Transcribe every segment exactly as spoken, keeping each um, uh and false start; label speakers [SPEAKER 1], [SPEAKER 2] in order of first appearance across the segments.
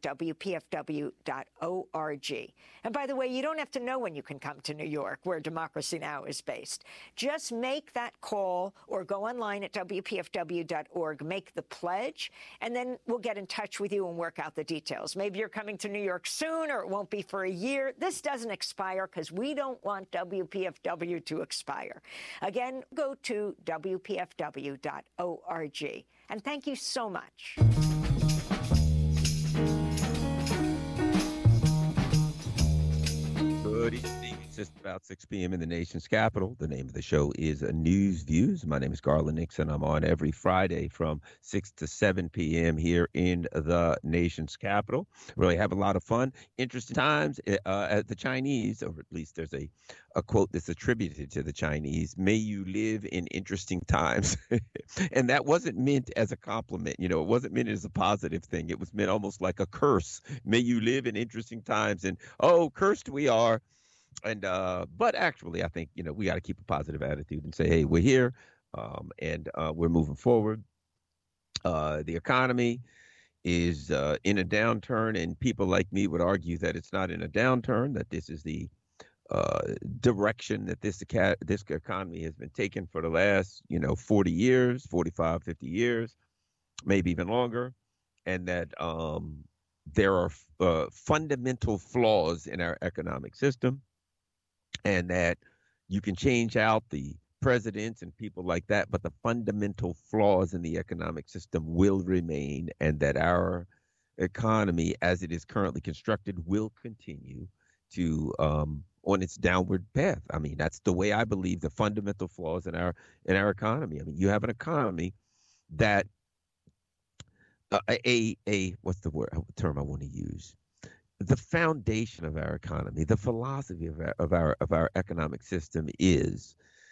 [SPEAKER 1] W P F W dot org. And by the way, you don't have to know when you can come to New York, where Democracy Now! Is based. Just make that call or go online at W P F W dot org, make the pledge, and then we'll get in touch with you and work out the details. Maybe you're coming to New York soon, or it won't be for a year. This doesn't expire because we don't want W P F W to expire. Again, go to W P F W dot org. And thank you so much.
[SPEAKER 2] Good evening. It's just about six p.m. in the nation's capital. The name of the show is News Views. My name is Garland Nixon. I'm on every Friday from six to seven p.m. here in the nation's capital. Really have a lot of fun. Interesting times uh, at the Chinese, or at least there's a, a quote that's attributed to the Chinese. May you live in interesting times. And that wasn't meant as a compliment. You know, it wasn't meant as a positive thing. It was meant almost like a curse. May you live in interesting times. And, oh, cursed we are. And uh, but actually, I think, you know, we got to keep a positive attitude and say, hey, we're here um, and uh, we're moving forward. Uh, the economy is uh, in a downturn, and people like me would argue that it's not in a downturn, that this is the uh, direction that this this economy has been taking for the last, you know, forty years, forty-five, fifty years, maybe even longer, and that um, there are uh, fundamental flaws in our economic system. And that you can change out the presidents and people like that, but the fundamental flaws in the economic system will remain, and that our economy, as it is currently constructed, will continue to um, on its downward path. I mean, that's the way I believe the fundamental flaws in our in our economy. I mean, you have an economy that uh, a a what's the word term I want to use? The foundation of our economy, the philosophy of our of our, of our economic system is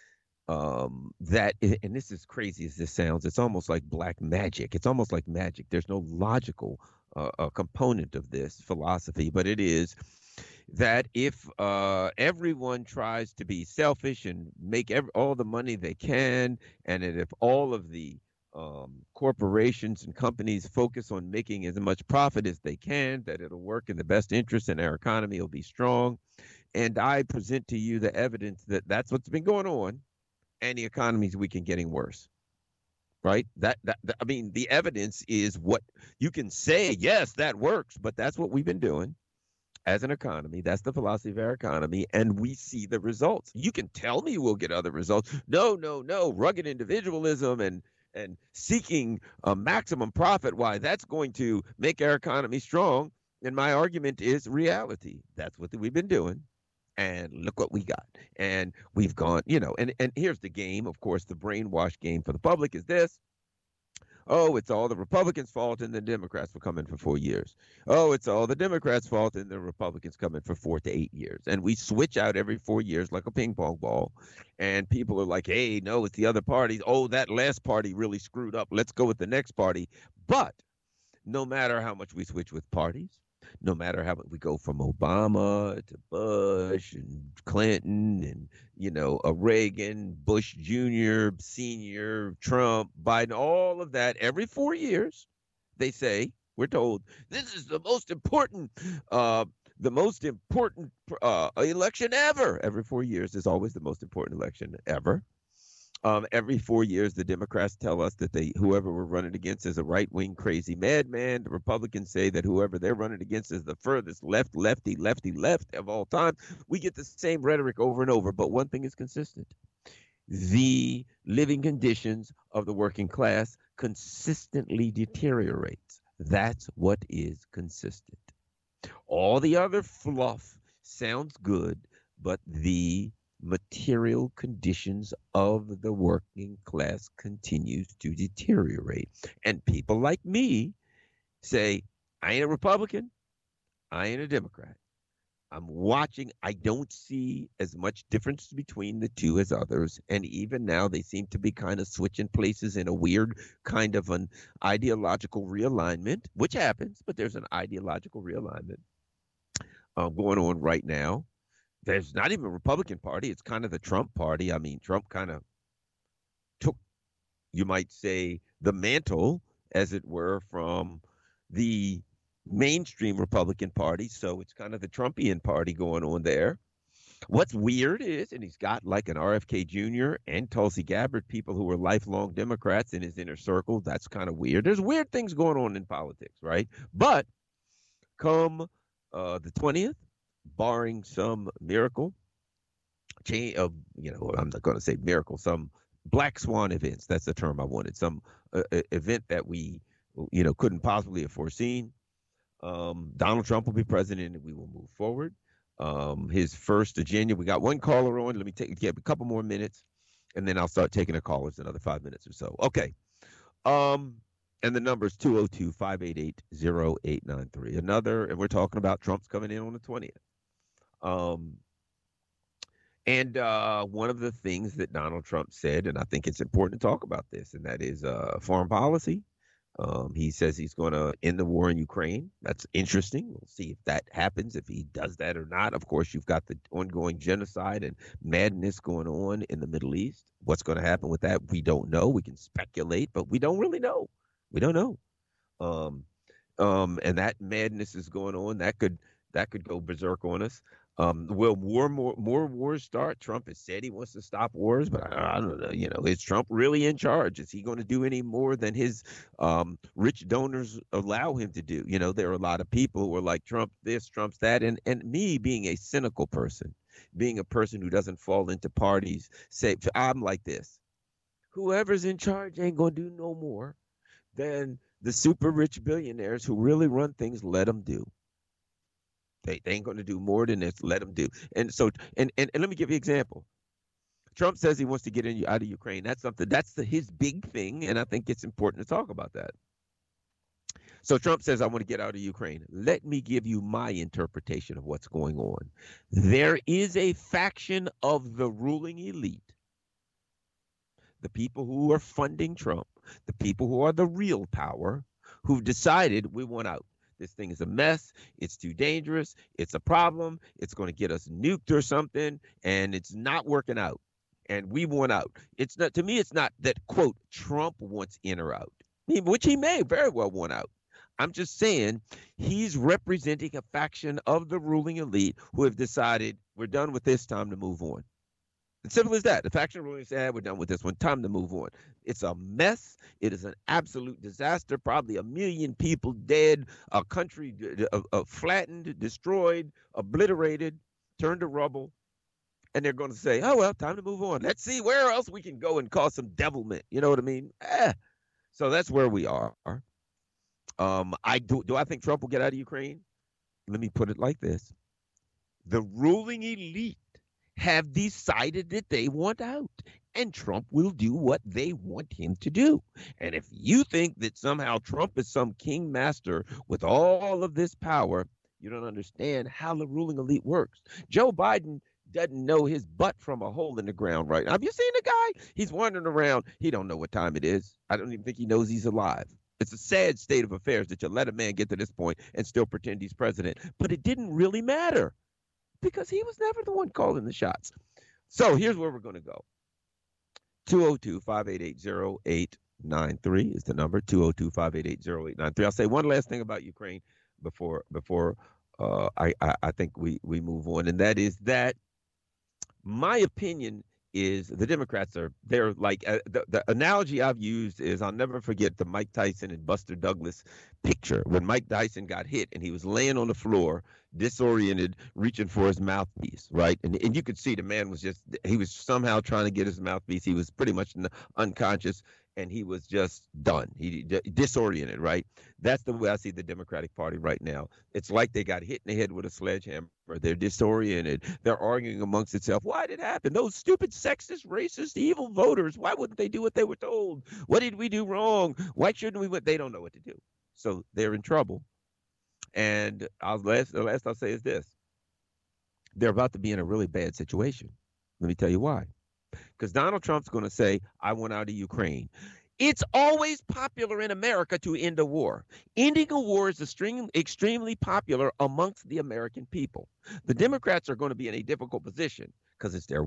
[SPEAKER 2] um, that, and this is crazy as this sounds, it's almost like black magic. It's almost like magic. There's no logical uh, uh, component of this philosophy, but it is that if uh, everyone tries to be selfish and make every, all the money they can, and that if all of the Um, corporations and companies focus on making as much profit as they can, that it'll work in the best interest and our economy will be strong. And I present to you the evidence that that's what's been going on, and the economy's weak and getting worse. Right? That, that, that I mean, the evidence is what you can say, yes, that works, but that's what we've been doing as an economy. That's the philosophy of our economy, and we see the results. You can tell me we'll get other results. No, no, no, rugged individualism and and seeking a maximum profit, why, that's going to make our economy strong. And my argument is reality. That's what we've been doing. And look what we got. And we've gone, you know, and, and here's the game. Of course, the brainwash game for the public is this. Oh, it's all the Republicans' fault and the Democrats will come in for four years. Oh, it's all the Democrats' fault and the Republicans come in for four to eight years. And we switch out every four years like a ping pong ball. And people are like, hey, no, it's the other party. Oh, that last party really screwed up. Let's go with the next party. But no matter how much we switch with parties, no matter how we go from Obama to Bush and Clinton and, you know, a Reagan, Bush Junior, Senior, Trump, Biden, all of that, every four years, they say, we're told, this is the most important, uh, the most important uh, election ever. Every four years is always the most important election ever. Um, every four years, the Democrats tell us that they whoever we're running against is a right-wing crazy madman. The Republicans say that whoever they're running against is the furthest left, lefty, lefty, left of all time. We get the same rhetoric over and over, but one thing is consistent. The living conditions of the working class consistently deteriorates. That's what is consistent. All the other fluff sounds good, but the material conditions of the working class continues to deteriorate. And people like me say, I ain't a Republican, I ain't a Democrat. I'm watching. I don't see as much difference between the two as others. And even now they seem to be kind of switching places in a weird kind of an ideological realignment, which happens, but there's an ideological realignment uh, going on right now. There's not even a Republican Party. It's kind of the Trump party. I mean, Trump kind of took, you might say, the mantle, as it were, from the mainstream Republican Party. So it's kind of the Trumpian party going on there. What's weird is, and he's got like an R F K Junior and Tulsi Gabbard, people who were lifelong Democrats in his inner circle. That's kind of weird. There's weird things going on in politics, right? But come uh, the twentieth, barring some miracle, change of, you know, I'm not going to say miracle, some black swan events. That's the term I wanted. Some uh, event that we, you know, couldn't possibly have foreseen. Um, Donald Trump will be president and we will move forward. Um, his first agenda, we got one caller on. Let me take get a couple more minutes and then I'll start taking the callers another five minutes or so. Okay. Um, and the number is two oh two, five eight eight, oh eight nine three. Another, and we're talking about Trump's coming in on the twentieth. Um, and uh, one of the things that Donald Trump said, and I think it's important to talk about this, and that is uh, foreign policy. Um, he says he's going to end the war in Ukraine. That's interesting. We'll see if that happens, if he does that or not. Of course, you've got the ongoing genocide and madness going on in the Middle East. What's going to happen with that? We don't know. We can speculate, but we don't really know. We don't know. Um, um, and that madness is going on. That could that could go berserk on us. Um, will war more more wars start? Trump has said he wants to stop wars, but I, I don't know. You know, is Trump really in charge? Is he going to do any more than his um, rich donors allow him to do? You know, there are a lot of people who are like Trump this, Trump's that, and and me being a cynical person, being a person who doesn't fall into parties, say I'm like this. Whoever's in charge ain't going to do no more than the super rich billionaires who really run things. Let them do. They, they ain't going to do more than this. Let them do. And so, and, and, and let me give you an example. Trump says he wants to get in, out of Ukraine. That's something, that's the, his big thing. And I think it's important to talk about that. So Trump says, I want to get out of Ukraine. Let me give you my interpretation of what's going on. There is a faction of the ruling elite, the people who are funding Trump, the people who are the real power, who've decided we want out. This thing is a mess. It's too dangerous. It's a problem. It's going to get us nuked or something, and it's not working out. And we want out. It's not, to me, it's not that, quote, Trump wants in or out, which he may very well want out. I'm just saying he's representing a faction of the ruling elite who have decided we're done with this, time to move on. It's simple as that. The faction ruling said, we're done with this one, time to move on. It's a mess. It is an absolute disaster. Probably a million people dead, a country uh, uh, flattened, destroyed, obliterated, turned to rubble. And they're going to say, oh, well, time to move on. Let's see where else we can go and cause some devilment. You know what I mean? Eh. So that's where we are. Um, I do, do I think Trump will get out of Ukraine? Let me put it like this. The ruling elite have decided that they want out, and Trump will do what they want him to do. And if you think that somehow Trump is some king master with all of this power, you don't understand how the ruling elite works. Joe Biden doesn't know his butt from a hole in the ground right now. Have you seen the guy? He's wandering around. He don't know what time it is. I don't even think he knows he's alive. It's a sad state of affairs that you let a man get to this point and still pretend he's president. But it didn't really matter, because he was never the one calling the shots. So here's where we're going to go. two oh two, five eight eight, oh eight nine three is the number, two oh two, five eight eight, oh eight nine three. I'll say one last thing about Ukraine before before uh, I, I, I think we, we move on, and that is that my opinion is the Democrats are, they're like, uh, the, the analogy I've used is, I'll never forget the Mike Tyson and Buster Douglas picture when Mike Tyson got hit and he was laying on the floor, disoriented, reaching for his mouthpiece, right? And and you could see the man was just, he was somehow trying to get his mouthpiece. He was pretty much unconscious, and he was just done. He disoriented, right? That's the way I see the Democratic Party right now. It's like they got hit in the head with a sledgehammer. They're disoriented. They're arguing amongst itself. Why did it happen? Those stupid, sexist, racist, evil voters. Why wouldn't they do what they were told? What did we do wrong? Why shouldn't we? They don't know what to do. So they're in trouble. And I'll, last, the last I'll say is this. They're about to be in a really bad situation. Let me tell you why. Because Donald Trump's going to say, I want out of Ukraine. It's always popular in America to end a war. Ending a war is extreme, extremely popular amongst the American people. The Democrats are going to be in a difficult position because it's their war.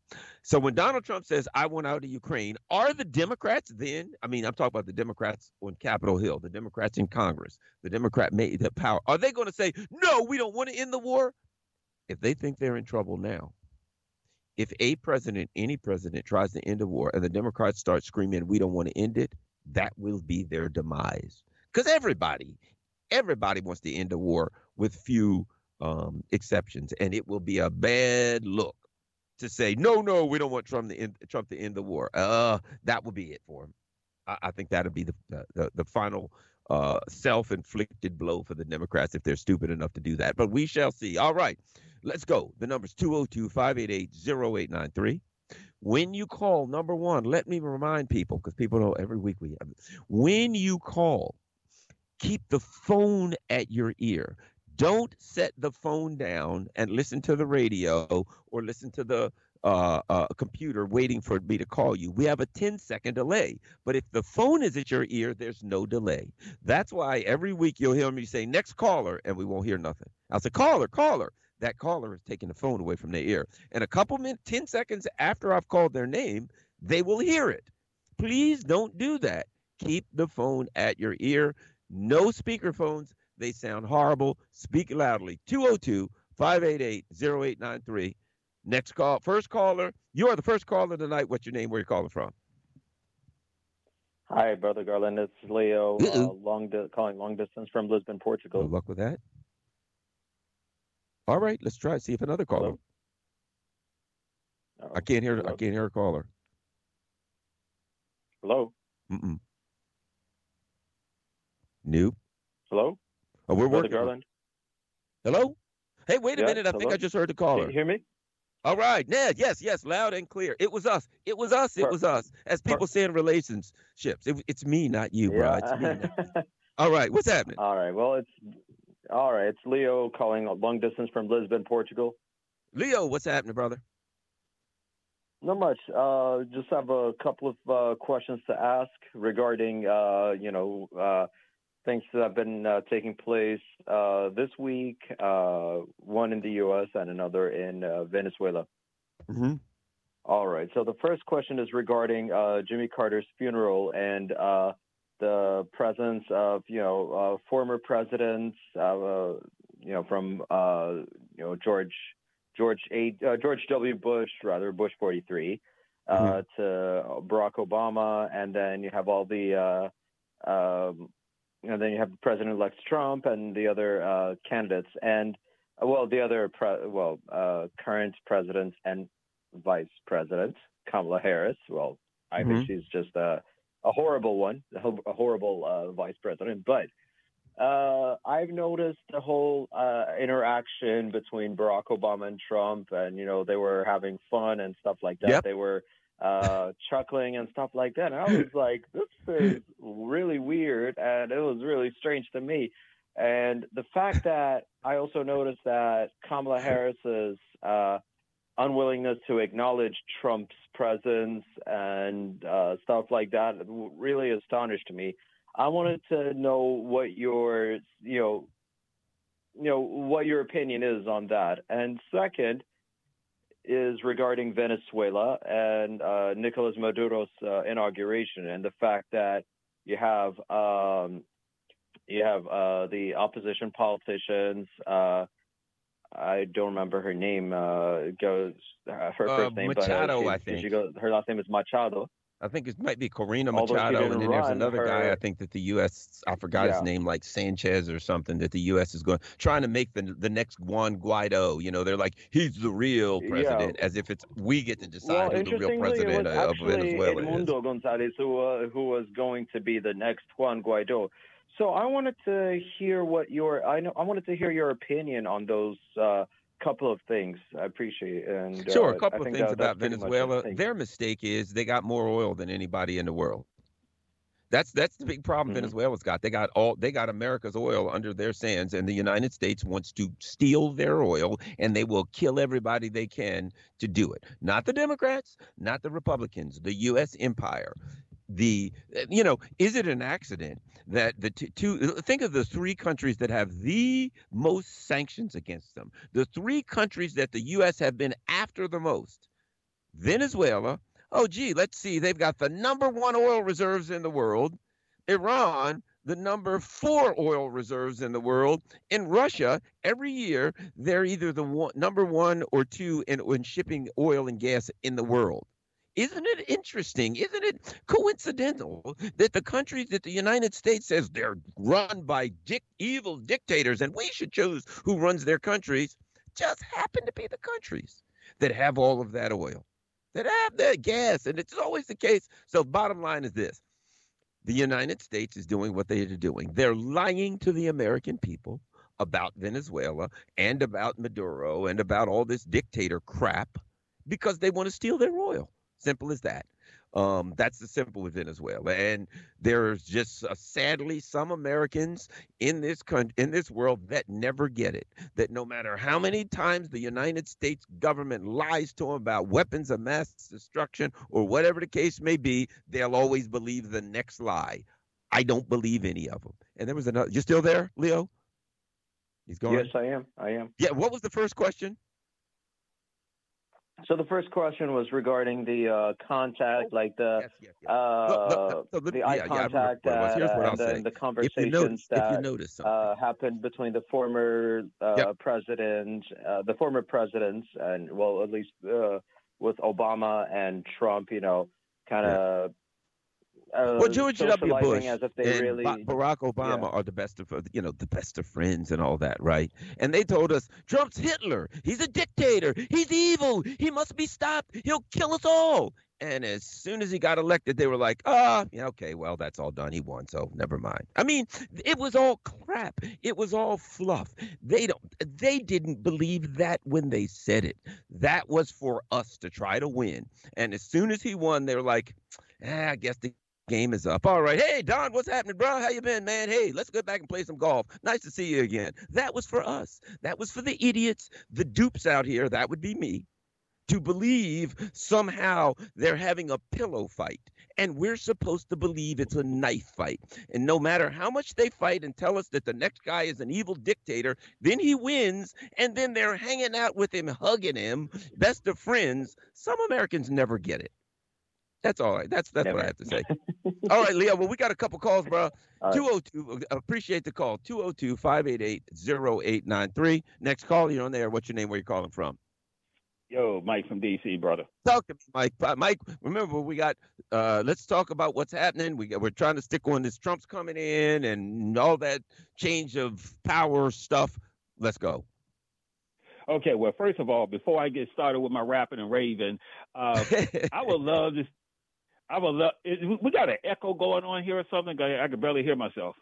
[SPEAKER 2] So when Donald Trump says, I want out of Ukraine, are the Democrats then, I mean, I'm talking about the Democrats on Capitol Hill, the Democrats in Congress, the Democrat made the power. Are they going to say, no, we don't want to end the war? If they think they're in trouble now, if a president, any president tries to end a war and the Democrats start screaming, we don't want to end it, that will be their demise. Because everybody, everybody wants to end a war with few um, exceptions. And it will be a bad look to say, no, no, we don't want Trump to end, Trump to end the war. Uh, that will be it for him. I, I think that'll be the, the, the final uh, self-inflicted blow for the Democrats if they're stupid enough to do that. But we shall see. All right, let's go. The number's two oh two, five eight eight, oh eight nine three. When you call, number one, let me remind people, because people know every week we have, when you call, keep the phone at your ear. Don't set the phone down and listen to the radio or listen to the uh, uh, computer waiting for me to call you. We have a ten second delay. But if the phone is at your ear, there's no delay. That's why every week you'll hear me say, next caller, and we won't hear nothing. I'll say, caller, caller. That caller is taking the phone away from their ear. And a couple minutes, ten seconds after I've called their name, they will hear it. Please don't do that. Keep the phone at your ear. No speakerphones. They sound horrible. Speak loudly. two oh two, five eight eight, oh eight nine three. Next call. First caller. You are the first caller tonight. What's your name? Where are you calling from?
[SPEAKER 3] Hi, Brother Garland. It's Leo, uh, long di- calling long distance from Lisbon, Portugal.
[SPEAKER 2] Good luck with that. All right. Let's try. See if another caller.
[SPEAKER 3] Hello?
[SPEAKER 2] I can't hear.
[SPEAKER 3] Hello?
[SPEAKER 2] I can't hear a caller.
[SPEAKER 3] Hello?
[SPEAKER 2] Mm-mm. Nope.
[SPEAKER 3] Hello?
[SPEAKER 2] Oh, we're
[SPEAKER 3] Brother
[SPEAKER 2] working.
[SPEAKER 3] Garland?
[SPEAKER 2] Hello? Hey, wait a
[SPEAKER 3] Yeah,
[SPEAKER 2] minute. I
[SPEAKER 3] hello?
[SPEAKER 2] think I just heard the
[SPEAKER 3] Can
[SPEAKER 2] caller.
[SPEAKER 3] you hear me?
[SPEAKER 2] All right. Yeah, yes, yes. Loud and clear. It was us. It was us. It
[SPEAKER 3] Per-
[SPEAKER 2] was us. As people
[SPEAKER 3] per-
[SPEAKER 2] say in relationships, it, it's me, not you, bro.
[SPEAKER 3] Yeah.
[SPEAKER 2] It's me. Not you. All right. What's happening?
[SPEAKER 3] All right. Well, it's all right. It's Leo calling long distance from Lisbon, Portugal.
[SPEAKER 2] Leo, what's happening, brother?
[SPEAKER 3] Not much. Uh, just have a couple of uh, questions to ask regarding, uh, you know, uh, things that have been uh, taking place uh, this week. Uh, one in the U S and another in uh, Venezuela.
[SPEAKER 2] Mm-hmm.
[SPEAKER 3] All right. So the first question is regarding uh, Jimmy Carter's funeral and uh, the presence of, you know, uh, former presidents, uh, you know, from, uh, you know, George George A. Uh, George W. Bush, rather Bush forty-three, uh,
[SPEAKER 2] Mm-hmm.
[SPEAKER 3] to Barack Obama, and then you have all the, uh, um, and then you have President-elect Trump and the other uh, candidates, and uh, well, the other pre- well uh, current presidents and vice president Kamala Harris. Well, I
[SPEAKER 2] Mm-hmm.
[SPEAKER 3] think she's just a, a horrible one, a, ho- a horrible uh, vice president, but. Uh, I've noticed the whole uh, interaction between Barack Obama and Trump, and you know they were having fun and stuff like that.
[SPEAKER 2] Yep.
[SPEAKER 3] They were uh, chuckling and stuff like that. And I was like, "This is really weird," and it was really strange to me. And the fact that I also noticed that Kamala Harris's uh, unwillingness to acknowledge Trump's presence and uh, stuff like that really astonished me. I wanted to know what your, you know, you know, what your opinion is on that. And second is regarding Venezuela and uh, Nicolas Maduro's uh, inauguration and the fact that you have um, you have uh, the opposition politicians. Uh, I don't remember her name. Uh, goes uh, her
[SPEAKER 2] Uh,
[SPEAKER 3] first name,
[SPEAKER 2] Machado,
[SPEAKER 3] but uh,
[SPEAKER 2] I
[SPEAKER 3] she,
[SPEAKER 2] think.
[SPEAKER 3] she goes, her last name is Machado.
[SPEAKER 2] I think it might be Corina
[SPEAKER 3] Although she
[SPEAKER 2] Machado,
[SPEAKER 3] didn't
[SPEAKER 2] and then there's
[SPEAKER 3] run,
[SPEAKER 2] another guy,
[SPEAKER 3] her-
[SPEAKER 2] I think that the U S, I forgot his
[SPEAKER 3] Yeah.
[SPEAKER 2] name, like Sanchez or something, that the U S is going, trying to make the the next Juan Guaido. You know, they're like, he's the real
[SPEAKER 3] Yeah.
[SPEAKER 2] president, as if it's we get to decide
[SPEAKER 3] Well,
[SPEAKER 2] who the real
[SPEAKER 3] interestingly, it
[SPEAKER 2] president
[SPEAKER 3] was
[SPEAKER 2] of
[SPEAKER 3] actually
[SPEAKER 2] Venezuela is.
[SPEAKER 3] Edmundo Gonzalez who uh, who was going to be the next Juan Guaido. So I wanted to hear what your I know I wanted to hear your opinion on those uh, couple of things. I appreciate it. And
[SPEAKER 2] Sure,
[SPEAKER 3] uh,
[SPEAKER 2] a couple
[SPEAKER 3] I
[SPEAKER 2] of
[SPEAKER 3] think
[SPEAKER 2] things
[SPEAKER 3] that, that's
[SPEAKER 2] about
[SPEAKER 3] pretty much it.
[SPEAKER 2] Venezuela.
[SPEAKER 3] Thank you.
[SPEAKER 2] Their mistake is they got more oil than anybody in the world. That's that's the big problem
[SPEAKER 3] Mhm.
[SPEAKER 2] Venezuela's got. They got all they got America's oil under their sands, and the United States wants to steal their oil, and they will kill everybody they can to do it. Not the Democrats, not the Republicans, the U S empire. The you know, is it an accident that the t- two think of the three countries that have the most sanctions against them, the three countries that the U S have been after the most: Venezuela, oh, gee, let's see. They've got the number one oil reserves in the world. Iran, the number four oil reserves in the world. In Russia, every year, they're either the one, number one or two in, in shipping oil and gas in the world. Isn't it interesting? Isn't it coincidental that the countries that the United States says they're run by dic- evil dictators and we should choose who runs their countries just happen to be the countries that have all of that oil, that have that gas? And it's always the case. So bottom line is this. The United States is doing what they are doing. They're lying to the American people about Venezuela and about Maduro and about all this dictator crap because they want to steal their oil. Simple as that. Um, that's the simple with Venezuela. And there's just uh, sadly some Americans in this country, in this world that never get it. That no matter how many times the United States government lies to them about weapons of mass destruction or whatever the case may be, they'll always believe the next lie. I don't believe any of them. And there was another. You still there, Leo? He's gone.
[SPEAKER 3] Yes, I am. I am.
[SPEAKER 2] Yeah. What was the first question?
[SPEAKER 3] So the first question was regarding the uh, contact, like the
[SPEAKER 2] yes, yes, yes.
[SPEAKER 3] uh,
[SPEAKER 2] look, look, so look,
[SPEAKER 3] the
[SPEAKER 2] yeah,
[SPEAKER 3] eye
[SPEAKER 2] yeah,
[SPEAKER 3] contact
[SPEAKER 2] yeah, Here's what
[SPEAKER 3] uh,
[SPEAKER 2] I'll
[SPEAKER 3] and
[SPEAKER 2] say.
[SPEAKER 3] then the
[SPEAKER 2] If you
[SPEAKER 3] conversations
[SPEAKER 2] notice, if you
[SPEAKER 3] that
[SPEAKER 2] notice something.
[SPEAKER 3] uh, happened between the former uh,
[SPEAKER 2] Yep.
[SPEAKER 3] president, uh, the former presidents, and well, at least uh, with Obama and Trump, you know, kind of. Uh,
[SPEAKER 2] Well, George W.
[SPEAKER 3] socializing
[SPEAKER 2] Bush
[SPEAKER 3] as if they
[SPEAKER 2] and
[SPEAKER 3] really,
[SPEAKER 2] Ba- Barack Obama
[SPEAKER 3] yeah.
[SPEAKER 2] are the best of, you know, the best of friends and all that, right? And they told us Trump's Hitler. He's a dictator. He's evil. He must be stopped. He'll kill us all. And as soon as he got elected, they were like, ah, oh, yeah, okay, well, that's all done. He won, so never mind. I mean, it was all crap. It was all fluff. They don't. They didn't believe that when they said it. That was for us to try to win. And as soon as he won, they were like, eh, I guess the game is up. All right. Hey, Don, what's happening, bro? How you been, man? Hey, let's go back and play some golf. Nice to see you again. That was for us. That was for the idiots, the dupes out here. That would be me. To believe somehow they're having a pillow fight. And we're supposed to believe it's a knife fight. And no matter how much they fight and tell us that the next guy is an evil dictator, then he wins. And then they're hanging out with him, hugging him, best of friends. Some Americans never get it. That's all right. That's that's
[SPEAKER 3] Never.
[SPEAKER 2] what I have to say. All right, Leo. Well, we got a couple calls, bro.
[SPEAKER 3] All right.
[SPEAKER 2] two oh two. Appreciate the call. two oh two, five eight eight, oh eight nine three. Next call. You're on there. What's your name? Where you calling from?
[SPEAKER 4] Yo, Mike from D C, brother.
[SPEAKER 2] Talk to me, Mike. Uh, Mike, remember we got. Uh, let's talk about what's happening. We we're trying to stick on this. Trump's coming in and all that change of power stuff. Let's go.
[SPEAKER 4] Okay, well, first of all, before I get started with my rapping and raving, uh, I would love this. I would love. Is, we got an echo going on here or something. I, I can barely hear myself.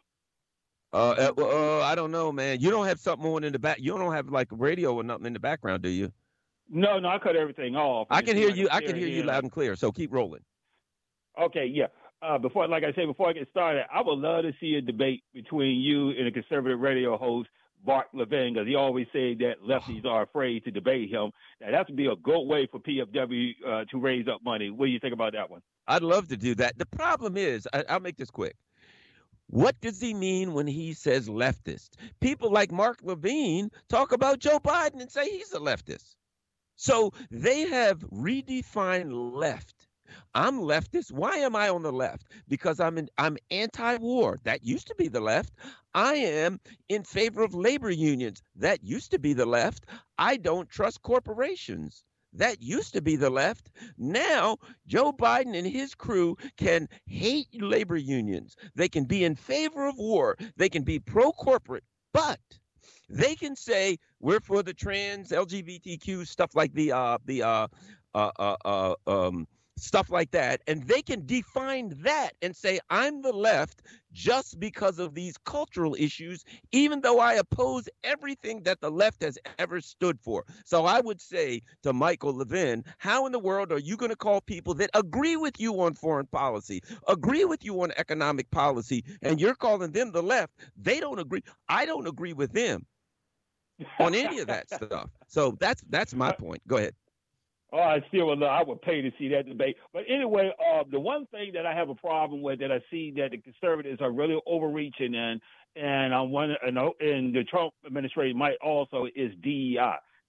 [SPEAKER 2] Uh, uh, uh, I don't know, man. You don't have something on in the back. You don't have like radio or nothing in the background, do you?
[SPEAKER 4] No, no, I cut everything off.
[SPEAKER 2] I can hear you. I
[SPEAKER 4] hear
[SPEAKER 2] can hear you
[SPEAKER 4] him.
[SPEAKER 2] loud and clear. So keep rolling.
[SPEAKER 4] Okay, yeah. Uh, before, like I said, before I get started, I would love to see a debate between you and a conservative radio host, Bart Levin, because he always said that lefties are afraid to debate him. Now, that would be a good way for P F W uh, to raise up money. What do you think about that one?
[SPEAKER 2] I'd love to do that. The problem is, I, I'll make this quick. What does he mean when he says leftist? People like Mark Levine talk about Joe Biden and say he's a leftist. So they have redefined left. I'm leftist. Why am I on the left? Because I'm in, I'm anti-war. That used to be the left. I am in favor of labor unions. That used to be the left. I don't trust corporations. That used to be the left. Now, Joe Biden and his crew can hate labor unions. They can be in favor of war. They can be pro-corporate, but they can say we're for the trans, L G B T Q, stuff like the uh, the uh, uh, uh, uh, um, stuff like that, and they can define that and say I'm the left just because of these cultural issues, even though I oppose everything that the left has ever stood for. So I would say to Michael Levin, how in the world are you going to call people that agree with you on foreign policy, agree with you on economic policy, and you're calling them the left? They don't agree. I don't agree with them on any of that stuff. So that's that's my point. Go ahead.
[SPEAKER 4] Oh, I still would love, I would pay to see that debate. But anyway, uh, the one thing that I have a problem with that I see that the conservatives are really overreaching in, and I want to, and the Trump administration might also, is D E I.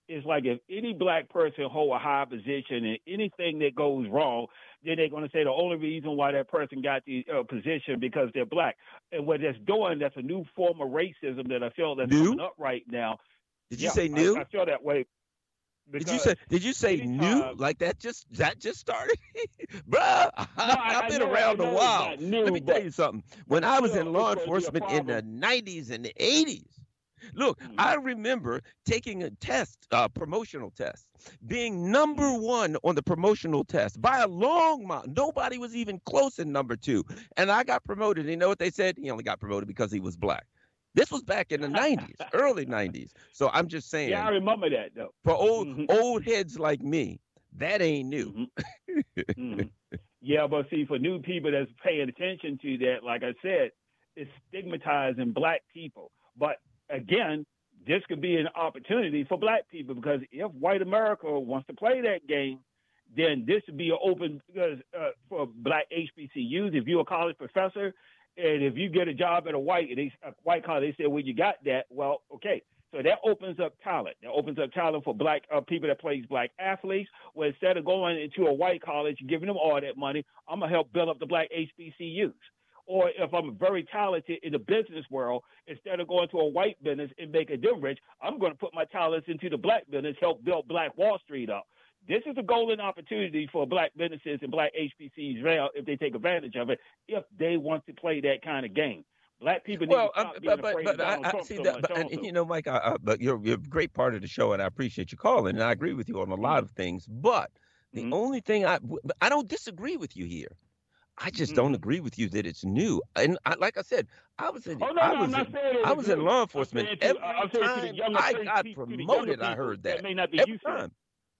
[SPEAKER 4] it's like if any black person hold a high position and anything that goes wrong, then they're going to say the only reason why that person got the uh, position because they're black. And what that's doing, that's a new form of racism that I feel that's
[SPEAKER 2] new?
[SPEAKER 4] coming up right now.
[SPEAKER 2] Did you
[SPEAKER 4] yeah,
[SPEAKER 2] say new?
[SPEAKER 4] I, I feel that way.
[SPEAKER 2] Did you say? Did you say new? Like that just that just started, bruh? No, I, I've been I know, around a while. New, Let me tell you something. When I was in law enforcement in the nineties and the eighties, look, mm-hmm. I remember taking a test, a uh, promotional test, being number one on the promotional test by a long mile. Nobody was even close in number two, and I got promoted. And you know what they said? He only got promoted because he was black. This was back in the nineties, early nineties. So I'm just saying.
[SPEAKER 4] Yeah, I remember that, though.
[SPEAKER 2] For old mm-hmm. old heads like me, that ain't new.
[SPEAKER 4] Mm-hmm. mm-hmm. Yeah, but see, for new people that's paying attention to that, like I said, it's stigmatizing black people. But again, this could be an opportunity for black people because if white America wants to play that game, then this would be an open because uh, for black H B C Us. If you're a college professor, and if you get a job at a white a white college, they say, well, you got that. Well, okay. So that opens up talent. That opens up talent for black uh, people that plays black athletes. Where instead of going into a white college and giving them all that money, I'm going to help build up the black H B C Us. Or if I'm very talented in the business world, instead of going to a white business and making them rich, I'm going to put my talents into the black business, help build Black Wall Street up. This is a golden opportunity for black businesses and black H B C Us now if they take advantage of it, if they want to play that kind of game. Black people need
[SPEAKER 2] well,
[SPEAKER 4] to stop
[SPEAKER 2] um,
[SPEAKER 4] being
[SPEAKER 2] but,
[SPEAKER 4] afraid
[SPEAKER 2] but,
[SPEAKER 4] of Donald
[SPEAKER 2] I,
[SPEAKER 4] Trump
[SPEAKER 2] see
[SPEAKER 4] so
[SPEAKER 2] that,
[SPEAKER 4] much
[SPEAKER 2] but, and, you know, Mike, I, I, but you're, you're a great part of the show, and I appreciate you calling, and I agree with you on a lot of things. But the mm-hmm. only thing I I don't disagree with you here. I just mm-hmm. don't agree with you that it's new. And I, like I said, I was in,
[SPEAKER 4] oh, no,
[SPEAKER 2] I
[SPEAKER 4] no,
[SPEAKER 2] was,
[SPEAKER 4] I'm
[SPEAKER 2] in, I was in law enforcement. To, Every uh, time I got promoted, I heard that.
[SPEAKER 4] that may not be
[SPEAKER 2] Every
[SPEAKER 4] used
[SPEAKER 2] time.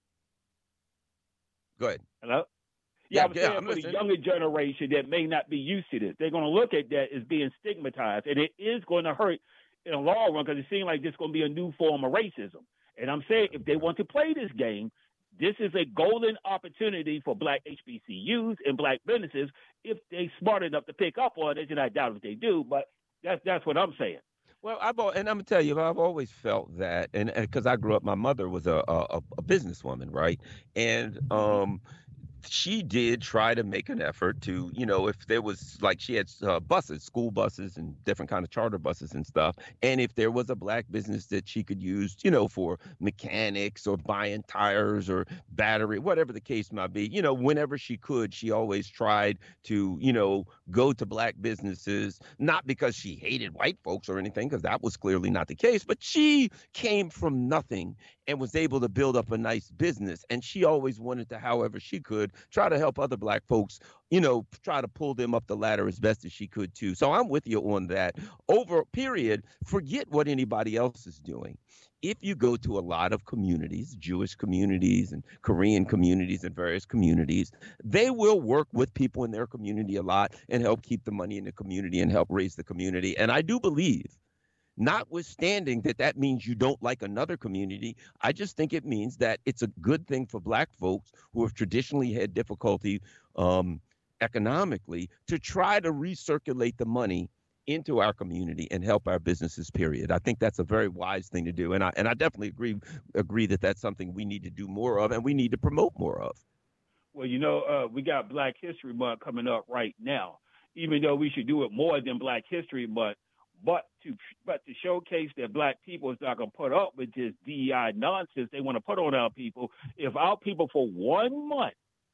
[SPEAKER 2] Go ahead.
[SPEAKER 4] Hello? Yeah,
[SPEAKER 2] yeah
[SPEAKER 4] I'm
[SPEAKER 2] yeah,
[SPEAKER 4] saying
[SPEAKER 2] I'm
[SPEAKER 4] for
[SPEAKER 2] listening.
[SPEAKER 4] the younger generation that may not be used to this, they're going to look at that as being stigmatized, and it is going to hurt in the long run because it seems like this is going to be a new form of racism. And I'm saying if they want to play this game, this is a golden opportunity for black H B C Us and black businesses if they're smart enough to pick up on it, and I doubt if they do, but that's that's what I'm saying.
[SPEAKER 2] Well, I've and I'm gonna tell you, I've always felt that, and because I grew up, my mother was a a, a businesswoman, right? And um, she did try to make an effort to, you know, if there was like she had uh, buses, school buses and different kind of charter buses and stuff. And if there was a black business that she could use, you know, for mechanics or buying tires or battery, whatever the case might be, you know, whenever she could, she always tried to, you know, go to black businesses, not because she hated white folks or anything, because that was clearly not the case, but she came from nothing and was able to build up a nice business. And she always wanted to, however she could, try to help other black folks, you know, try to pull them up the ladder as best as she could too. So I'm with you on that. Over a period, forget what anybody else is doing. If you go to a lot of communities, Jewish communities and Korean communities and various communities, they will work with people in their community a lot and help keep the money in the community and help raise the community. And I do believe, notwithstanding that that means you don't like another community, I just think it means that it's a good thing for black folks who have traditionally had difficulty um, economically to try to recirculate the money into our community and help our businesses, period. I think that's a very wise thing to do. And I and I definitely agree agree that that's something we need to do more of and we need to promote more of.
[SPEAKER 4] Well, you know, uh, we got Black History Month coming up right now, even though we should do it more than Black History Month. But to but to showcase that black people is not going to put up with this D E I nonsense they want to put on our people, if our people for one month,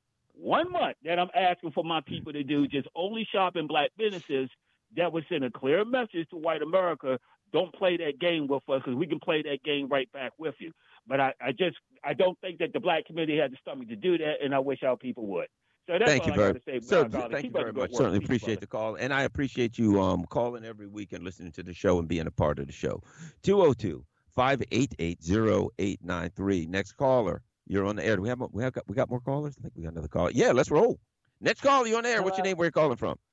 [SPEAKER 4] one month that I'm asking for my people to do, just only shop in black businesses, that would send a clear message to white America, don't play that game with us because we can play that game right back with you. But I, I just I don't think that the black community had the stomach to do that, and I wish our people would. So that's
[SPEAKER 2] thank
[SPEAKER 4] all
[SPEAKER 2] you
[SPEAKER 4] I
[SPEAKER 2] very,
[SPEAKER 4] got to say.
[SPEAKER 2] sir,
[SPEAKER 4] God,
[SPEAKER 2] thank you very much.
[SPEAKER 4] Work.
[SPEAKER 2] Certainly
[SPEAKER 4] Peace,
[SPEAKER 2] appreciate
[SPEAKER 4] brother.
[SPEAKER 2] the call, and I appreciate you um calling every week and listening to the show and being a part of the show. two oh two, five eight eight, oh eight nine three. Next caller, you're on the air. Do we have we have got we got more callers? I think we got another call. Yeah, let's roll. Next caller, you're on the air.
[SPEAKER 5] Hello?
[SPEAKER 2] What's your name? Where you calling from?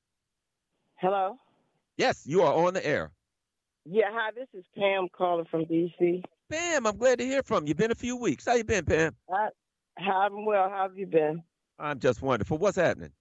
[SPEAKER 5] Hello.
[SPEAKER 2] Yes, you are on the air.
[SPEAKER 5] Yeah, hi. This is Pam calling from D C.
[SPEAKER 2] Pam, I'm glad to hear from you. Been a few weeks. How you been, Pam?
[SPEAKER 5] I, I'm well. How have you been?
[SPEAKER 2] I'm just wonderful. What's happening?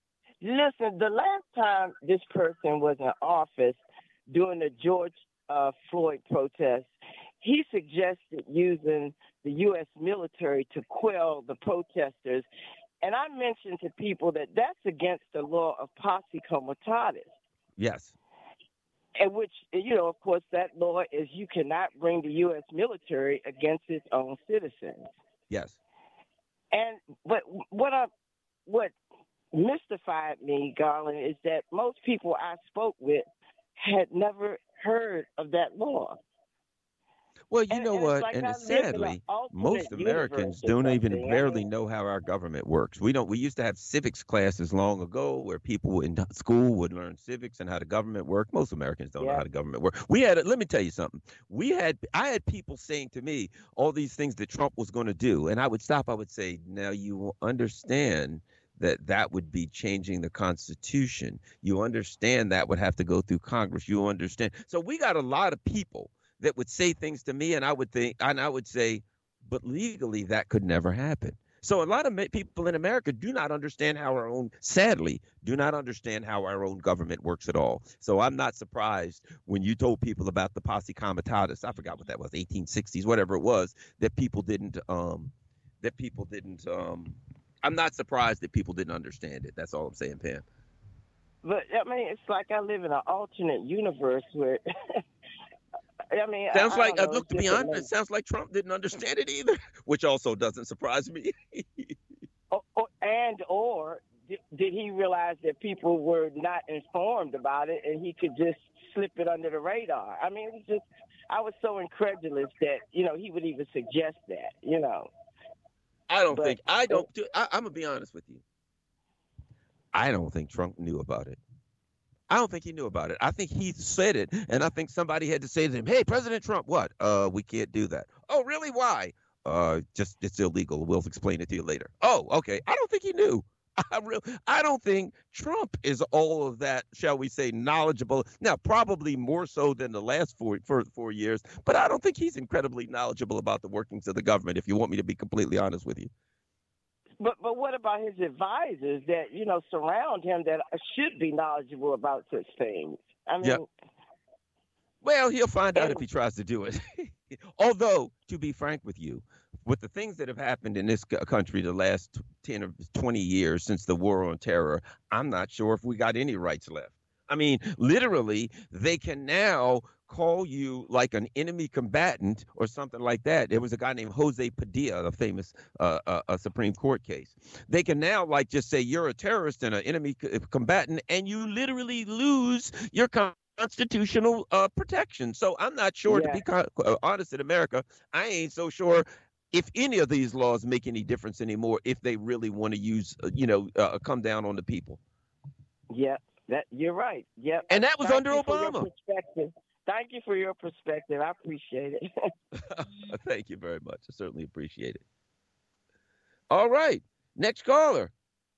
[SPEAKER 5] Listen, the last time this person was in office during the George uh, Floyd protest, he suggested using the U S military to quell the protesters. And I mentioned to people that that's against the law of posse comitatus.
[SPEAKER 2] Yes.
[SPEAKER 5] And which, you know, of course, that law is you cannot bring the U S military against its own citizens.
[SPEAKER 2] Yes.
[SPEAKER 5] And but what I what mystified me, Garland, is that most people I spoke with had never heard of that law.
[SPEAKER 2] Well, you
[SPEAKER 5] and,
[SPEAKER 2] know
[SPEAKER 5] and
[SPEAKER 2] what?
[SPEAKER 5] It's like
[SPEAKER 2] and
[SPEAKER 5] sadly,
[SPEAKER 2] most Americans don't even barely know how our government works. We don't. We used to have civics classes long ago where people in school would learn civics and how the government worked. Most Americans don't
[SPEAKER 5] yeah.
[SPEAKER 2] know how the government works. We had. Let me tell you something. We had. I had people saying to me all these things that Trump was going to do, and I would stop. I would say, "Now you understand that that would be changing the Constitution. You understand that would have to go through Congress. You understand." So we got a lot of people that would say things to me, and I would think, and I would say, but legally that could never happen. So a lot of people in America do not understand how our own, sadly, do not understand how our own government works at all. So I'm not surprised when you told people about the posse comitatus, I forgot what that was, eighteen sixties, whatever it was, that people didn't, um, that people didn't, um, I'm not surprised that people didn't understand it. That's all I'm saying, Pam.
[SPEAKER 5] But I mean, it's like I live in an alternate universe where I mean,
[SPEAKER 2] sounds
[SPEAKER 5] I,
[SPEAKER 2] like,
[SPEAKER 5] I
[SPEAKER 2] uh, look, to be honest, it sounds like Trump didn't understand it either, which also doesn't surprise me.
[SPEAKER 5] or, or, and or did, did he realize that people were not informed about it and he could just slip it under the radar? I mean, it was just, I was so incredulous that, you know, he would even suggest that, you know.
[SPEAKER 2] I don't
[SPEAKER 5] but,
[SPEAKER 2] think, I don't, I, I'm going to be honest with you. I don't think Trump knew about it. I don't think he knew about it. I think he said it, and I think somebody had to say to him, "Hey, President Trump, what? Uh, we can't do that." "Oh, really? Why?" Uh, just it's illegal. We'll explain it to you later. "Oh, okay." I don't think he knew. I really, I don't think Trump is all of that, shall we say, knowledgeable. Now, probably more so than the last four, four, four years, but I don't think he's incredibly knowledgeable about the workings of the government, if you want me to be completely honest with you.
[SPEAKER 5] But but what about his advisors that, you know, surround him that should be knowledgeable about such things? I mean,
[SPEAKER 2] yep. Well, he'll find out if he tries to do it. Although, to be frank with you, with the things that have happened in this country the last ten or twenty years since the war on terror, I'm not sure if we got any rights left. I mean, literally, they can now call you like an enemy combatant or something like that. There was a guy named Jose Padilla, a famous uh, uh, a Supreme Court case. They can now like just say you're a terrorist and an enemy combatant, and you literally lose your constitutional uh, protection. So I'm not sure, yeah. to be con- honest, in America, I ain't so sure if any of these laws make any difference anymore if they really want to use, uh, you know, uh, come down on the people.
[SPEAKER 5] Yeah, that you're right. Yeah,
[SPEAKER 2] and that was
[SPEAKER 5] Thank
[SPEAKER 2] under Obama.
[SPEAKER 5] Thank you for your perspective. I appreciate it.
[SPEAKER 2] Thank you very much. I certainly appreciate it. All right. Next caller.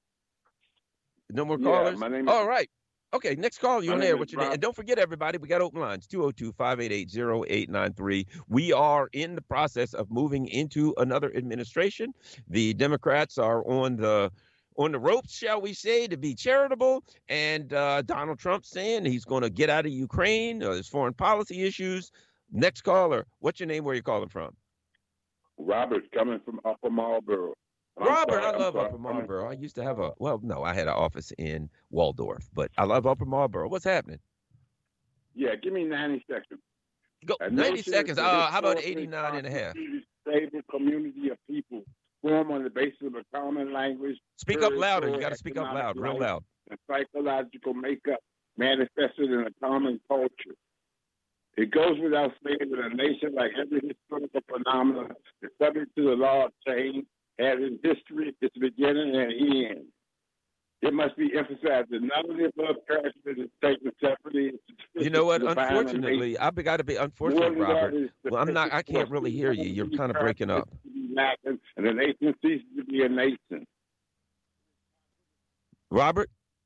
[SPEAKER 2] No more callers?
[SPEAKER 6] Yeah, my name is-
[SPEAKER 2] All right. Okay, next caller. You're on air. What's your
[SPEAKER 6] Rob.
[SPEAKER 2] name? And don't forget, everybody, we got open lines, two oh two, five eight eight, oh eight nine three. We are in the process of moving into another administration. The Democrats are on the on the ropes, shall we say, to be charitable. And uh, Donald Trump saying he's going to get out of Ukraine. Uh, there's foreign policy issues. Next caller. What's your name? Where are you calling from?
[SPEAKER 6] Robert, coming from Upper Marlboro. I'm
[SPEAKER 2] Robert,
[SPEAKER 6] sorry,
[SPEAKER 2] I
[SPEAKER 6] I'm
[SPEAKER 2] love
[SPEAKER 6] sorry.
[SPEAKER 2] Upper Marlboro. I used to have a, well, no, I had an office in Waldorf, but I love Upper Marlboro. What's happening?
[SPEAKER 6] Yeah, give me ninety seconds.
[SPEAKER 2] Go,
[SPEAKER 6] A
[SPEAKER 2] ninety
[SPEAKER 6] nation
[SPEAKER 2] seconds.
[SPEAKER 6] is a
[SPEAKER 2] Uh, how about
[SPEAKER 6] historically
[SPEAKER 2] eighty-nine and a half?
[SPEAKER 6] constituted, stable community of people formed on the basis of a common language.
[SPEAKER 2] Speak up louder. You
[SPEAKER 6] territory,
[SPEAKER 2] got to speak up
[SPEAKER 6] economic
[SPEAKER 2] loud, real
[SPEAKER 6] life,
[SPEAKER 2] loud.
[SPEAKER 6] and psychological makeup manifested in a common culture. It goes without saying that a nation, like every historical phenomenon, is subject to the law of change, has its history, its beginning, and end. It must be emphasized that none of the above characters is taken separately.
[SPEAKER 2] You know what? Unfortunately, I've got to be unfortunate, Robert. Well, I'm not. I can't really hear you. You're kind of breaking up.
[SPEAKER 6] And the nation ceases to be a nation.
[SPEAKER 2] Robert,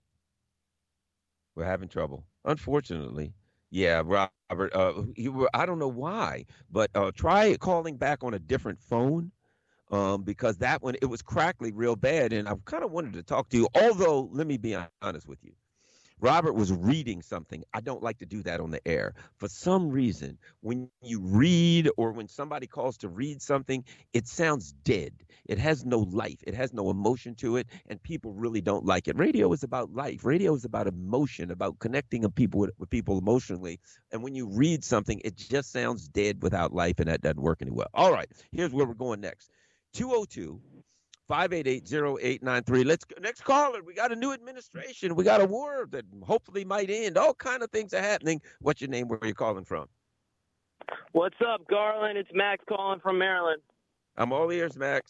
[SPEAKER 2] we're having trouble. Unfortunately, yeah, Robert. Uh, you, I don't know why, but uh, try calling back on a different phone. Um, because that one, it was crackly real bad, and I kind of wanted to talk to you. Although, let me be honest with you. Robert was reading something. I don't like to do that on the air. For some reason, when you read or when somebody calls to read something, it sounds dead. It has no life. It has no emotion to it, and people really don't like it. Radio is about life. Radio is about emotion, about connecting of people with, with people emotionally. And when you read something, it just sounds dead without life, and that doesn't work any well. All right, here's where we're going next. two oh two, five eight eight, oh eight nine three. Let's go. Next caller. We got a new administration. We got a war that hopefully might end. All kind of things are happening. What's your name? Where are you calling from?
[SPEAKER 7] What's up, Garland? It's Max calling from Maryland.
[SPEAKER 2] I'm all ears, Max.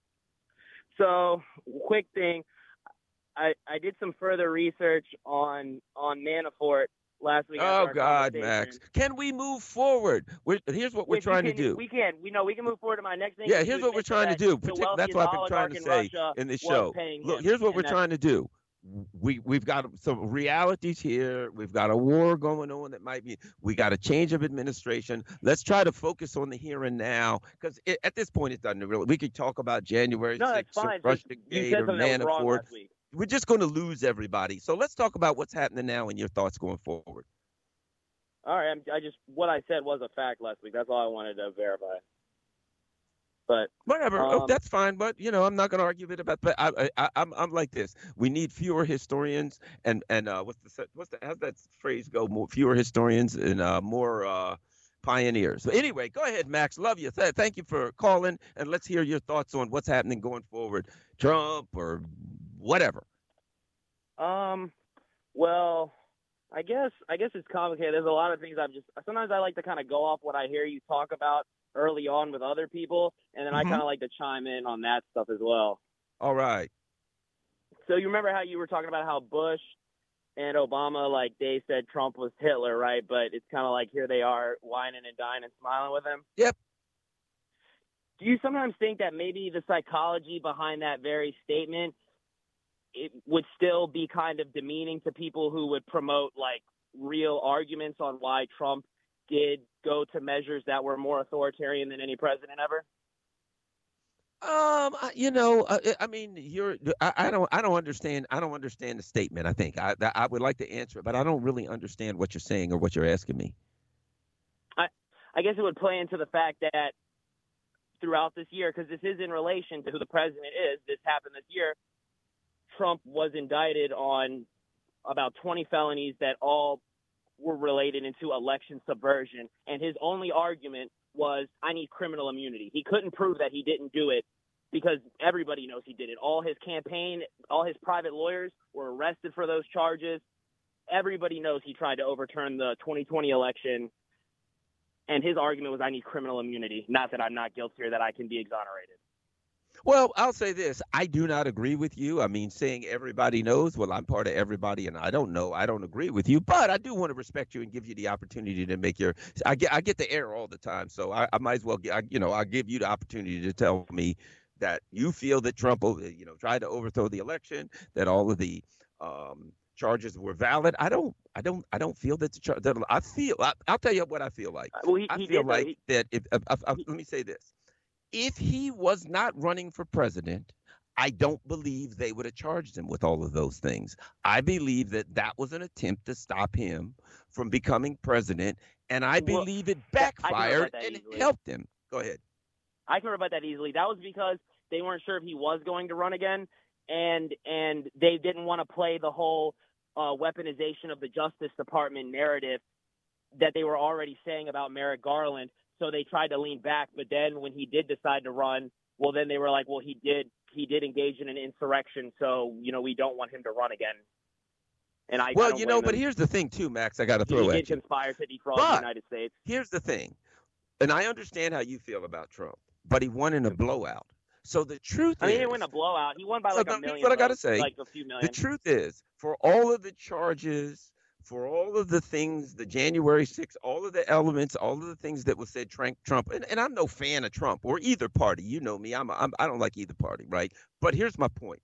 [SPEAKER 7] So, quick thing. I, I did some further research on on Manafort last week.
[SPEAKER 2] Oh, God, Max. Can we move forward? We're, here's what we're
[SPEAKER 7] Yes,
[SPEAKER 2] trying
[SPEAKER 7] we can,
[SPEAKER 2] to do.
[SPEAKER 7] We can. We know we can move forward to my next thing.
[SPEAKER 2] Yeah, here's what we're trying to do. Partic- That's what I've been trying to say in this show. Look, here's what we're trying to do. We, we've got some realities here. We've got a war going on that might be, we got a change of administration. Let's try to focus on the here and now, because at this point, it doesn't really, we could talk about January
[SPEAKER 7] no,
[SPEAKER 2] sixth,
[SPEAKER 7] or
[SPEAKER 2] Russiagate or Manafort. We're just going to lose everybody. So let's talk about what's happening now and your thoughts going forward.
[SPEAKER 7] All right, I'm, I just, what I said was a fact last week. That's all I wanted to verify. But
[SPEAKER 2] whatever,
[SPEAKER 7] um,
[SPEAKER 2] oh, that's fine. But you know, I'm not going to argue with it about. But I, I, I'm, I'm like this. We need fewer historians, and and uh, what's the what's the how's that phrase go? More fewer historians and uh, more uh, pioneers. But anyway, go ahead, Max. Love you. Th- thank you for calling, and let's hear your thoughts on what's happening going forward, Trump or whatever.
[SPEAKER 7] Um, well, I guess I guess it's complicated. There's a lot of things I've just. Sometimes I like to kind of go off what I hear you talk about early on with other people, and then
[SPEAKER 2] mm-hmm.
[SPEAKER 7] I kind of like to chime in on that stuff as well.
[SPEAKER 2] All right.
[SPEAKER 7] So you remember how you were talking about how Bush and Obama, like they said Trump was Hitler, right? But it's kind of like here they are whining and dining and smiling with him.
[SPEAKER 2] Yep.
[SPEAKER 7] Do you sometimes think that maybe the psychology behind that very statement, it would still be kind of demeaning to people who would promote like real arguments on why Trump did go to measures that were more authoritarian than any president ever?
[SPEAKER 2] Um, you know, I, I mean, you're. I, I don't. I don't understand. I don't understand the statement. I think I. I would like to answer it, but I don't really understand what you're saying or what you're asking me.
[SPEAKER 7] I. I guess it would play into the fact that throughout this year, because this is in relation to who the president is. This happened this year. Trump was indicted on about twenty felonies that all were related into election subversion, and his only argument was, I need criminal immunity. He couldn't prove that he didn't do it because everybody knows he did it. All his campaign, all his private lawyers were arrested for those charges. Everybody knows he tried to overturn the twenty twenty election, and his argument was, I need criminal immunity, not that I'm not guilty or that I can be exonerated.
[SPEAKER 2] Well, I'll say this. I do not agree with you. I mean, saying everybody knows, well, I'm part of everybody, and I don't know. I don't agree with you, but I do want to respect you and give you the opportunity to make your – I get I get the air all the time, so I, I might as well – I, you know, I'll give you the opportunity to tell me that you feel that Trump, you know, tried to overthrow the election, that all of the um, charges were valid. I don't – I don't I don't feel that the char- that I feel I, – I'll tell you what I feel like.
[SPEAKER 7] Well, he,
[SPEAKER 2] I
[SPEAKER 7] he
[SPEAKER 2] feel
[SPEAKER 7] did,
[SPEAKER 2] like
[SPEAKER 7] he,
[SPEAKER 2] that if – let me say this. If he was not running for president, I don't believe they would have charged him with all of those things. I believe that that was an attempt to stop him from becoming president, and I
[SPEAKER 7] well,
[SPEAKER 2] believe it backfired and
[SPEAKER 7] easily.
[SPEAKER 2] it helped him. Go ahead.
[SPEAKER 7] I can rebut that easily. That was because they weren't sure if he was going to run again, and and they didn't want to play the whole uh, weaponization of the Justice Department narrative that they were already saying about Merrick Garland. So they tried to lean back, but then when he did decide to run, well, then they were like, well, he did he did engage in an insurrection, so, you know, we don't want him to run again. And I
[SPEAKER 2] Well,
[SPEAKER 7] I
[SPEAKER 2] you know, but
[SPEAKER 7] him.
[SPEAKER 2] here's the thing, too, Max, I got to throw
[SPEAKER 7] he
[SPEAKER 2] at
[SPEAKER 7] did
[SPEAKER 2] you.
[SPEAKER 7] conspire to defraud
[SPEAKER 2] but
[SPEAKER 7] the United States.
[SPEAKER 2] Here's the thing, and I understand how you feel about Trump, but he won in a blowout. So the truth
[SPEAKER 7] I mean,
[SPEAKER 2] is,
[SPEAKER 7] he didn't win a blowout. He won by
[SPEAKER 2] so
[SPEAKER 7] like
[SPEAKER 2] the,
[SPEAKER 7] a million
[SPEAKER 2] what I got to
[SPEAKER 7] votes,
[SPEAKER 2] say,
[SPEAKER 7] like a few million.
[SPEAKER 2] The truth is, for all of the charges, for all of the things, the January sixth, all of the elements, all of the things that was said, Trump, and, and I'm no fan of Trump or either party. You know me. I'm, I'm I don't like either party, right? But here's my point.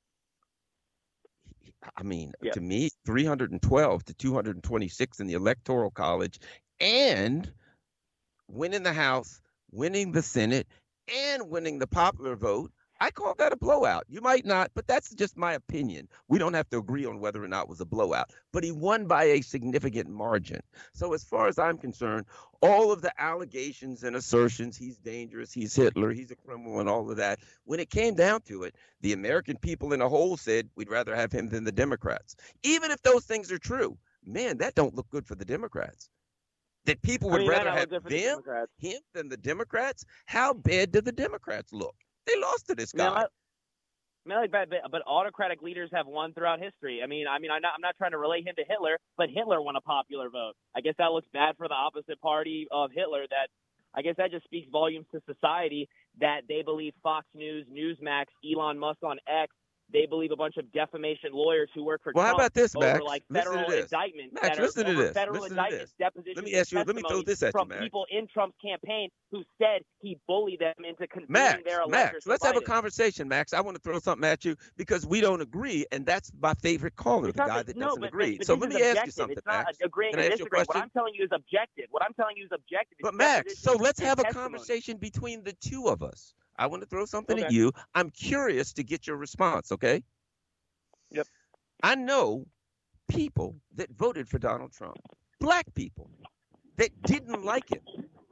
[SPEAKER 2] I mean,
[SPEAKER 7] yeah.
[SPEAKER 2] to me, three hundred twelve to two hundred twenty-six in the Electoral College, and winning the House, winning the Senate, and winning the popular vote. I call that a blowout. You might not, but that's just my opinion. We don't have to agree on whether or not it was a blowout, but he won by a significant margin. So as far as I'm concerned, all of the allegations and assertions, he's dangerous, he's Hitler, he's a criminal, and all of that, when it came down to it, the American people in a whole said we'd rather have him than the Democrats. Even if those things are true, man, that don't look good for the Democrats. That people would
[SPEAKER 7] I mean,
[SPEAKER 2] rather have
[SPEAKER 7] them,
[SPEAKER 2] the him than the Democrats? How bad do the Democrats look? They lost to this guy.
[SPEAKER 7] Man, I, man, like, but, but autocratic leaders have won throughout history. I mean, I mean, I'm not, I'm not trying to relate him to Hitler, but Hitler won a popular vote. I guess that looks bad for the opposite party of Hitler. That I guess that just speaks volumes to society that they believe Fox News, Newsmax, Elon Musk on X. They believe a bunch of defamation lawyers who work for
[SPEAKER 2] well,
[SPEAKER 7] Trump
[SPEAKER 2] how about this, Max?
[SPEAKER 7] over like
[SPEAKER 2] Listen
[SPEAKER 7] federal
[SPEAKER 2] to this.
[SPEAKER 7] indictments.
[SPEAKER 2] Max,
[SPEAKER 7] that are,
[SPEAKER 2] listen to
[SPEAKER 7] over
[SPEAKER 2] this.
[SPEAKER 7] Federal
[SPEAKER 2] Listen to
[SPEAKER 7] indictments,
[SPEAKER 2] this.
[SPEAKER 7] depositions,
[SPEAKER 2] Let me ask you. Let me throw this at you,
[SPEAKER 7] from
[SPEAKER 2] Max.
[SPEAKER 7] people in Trump's campaign who said he bullied them into convening
[SPEAKER 2] Max,
[SPEAKER 7] their electors.
[SPEAKER 2] Max, let's
[SPEAKER 7] Biden.
[SPEAKER 2] have a conversation, Max. I want to throw something at you because we don't agree, and that's my favorite caller,
[SPEAKER 7] It's
[SPEAKER 2] the
[SPEAKER 7] not
[SPEAKER 2] guy
[SPEAKER 7] that-
[SPEAKER 2] that
[SPEAKER 7] no,
[SPEAKER 2] doesn't
[SPEAKER 7] but-
[SPEAKER 2] agree.
[SPEAKER 7] but- but
[SPEAKER 2] so
[SPEAKER 7] this
[SPEAKER 2] let
[SPEAKER 7] is
[SPEAKER 2] me ask you
[SPEAKER 7] objective.
[SPEAKER 2] something,
[SPEAKER 7] It's not
[SPEAKER 2] Max.
[SPEAKER 7] agreeing
[SPEAKER 2] Can
[SPEAKER 7] and
[SPEAKER 2] I ask you a
[SPEAKER 7] disagreeing. What
[SPEAKER 2] question?
[SPEAKER 7] I'm telling you is objective. What I'm telling you is objective.
[SPEAKER 2] But
[SPEAKER 7] It's
[SPEAKER 2] Max,
[SPEAKER 7] depositions
[SPEAKER 2] so let's
[SPEAKER 7] and
[SPEAKER 2] have a
[SPEAKER 7] testimony.
[SPEAKER 2] conversation between the two of us. I want to throw something at
[SPEAKER 7] Okay.
[SPEAKER 2] you. I'm curious to get your response, okay?
[SPEAKER 7] Yep.
[SPEAKER 2] I know people that voted for Donald Trump, black people that didn't like him.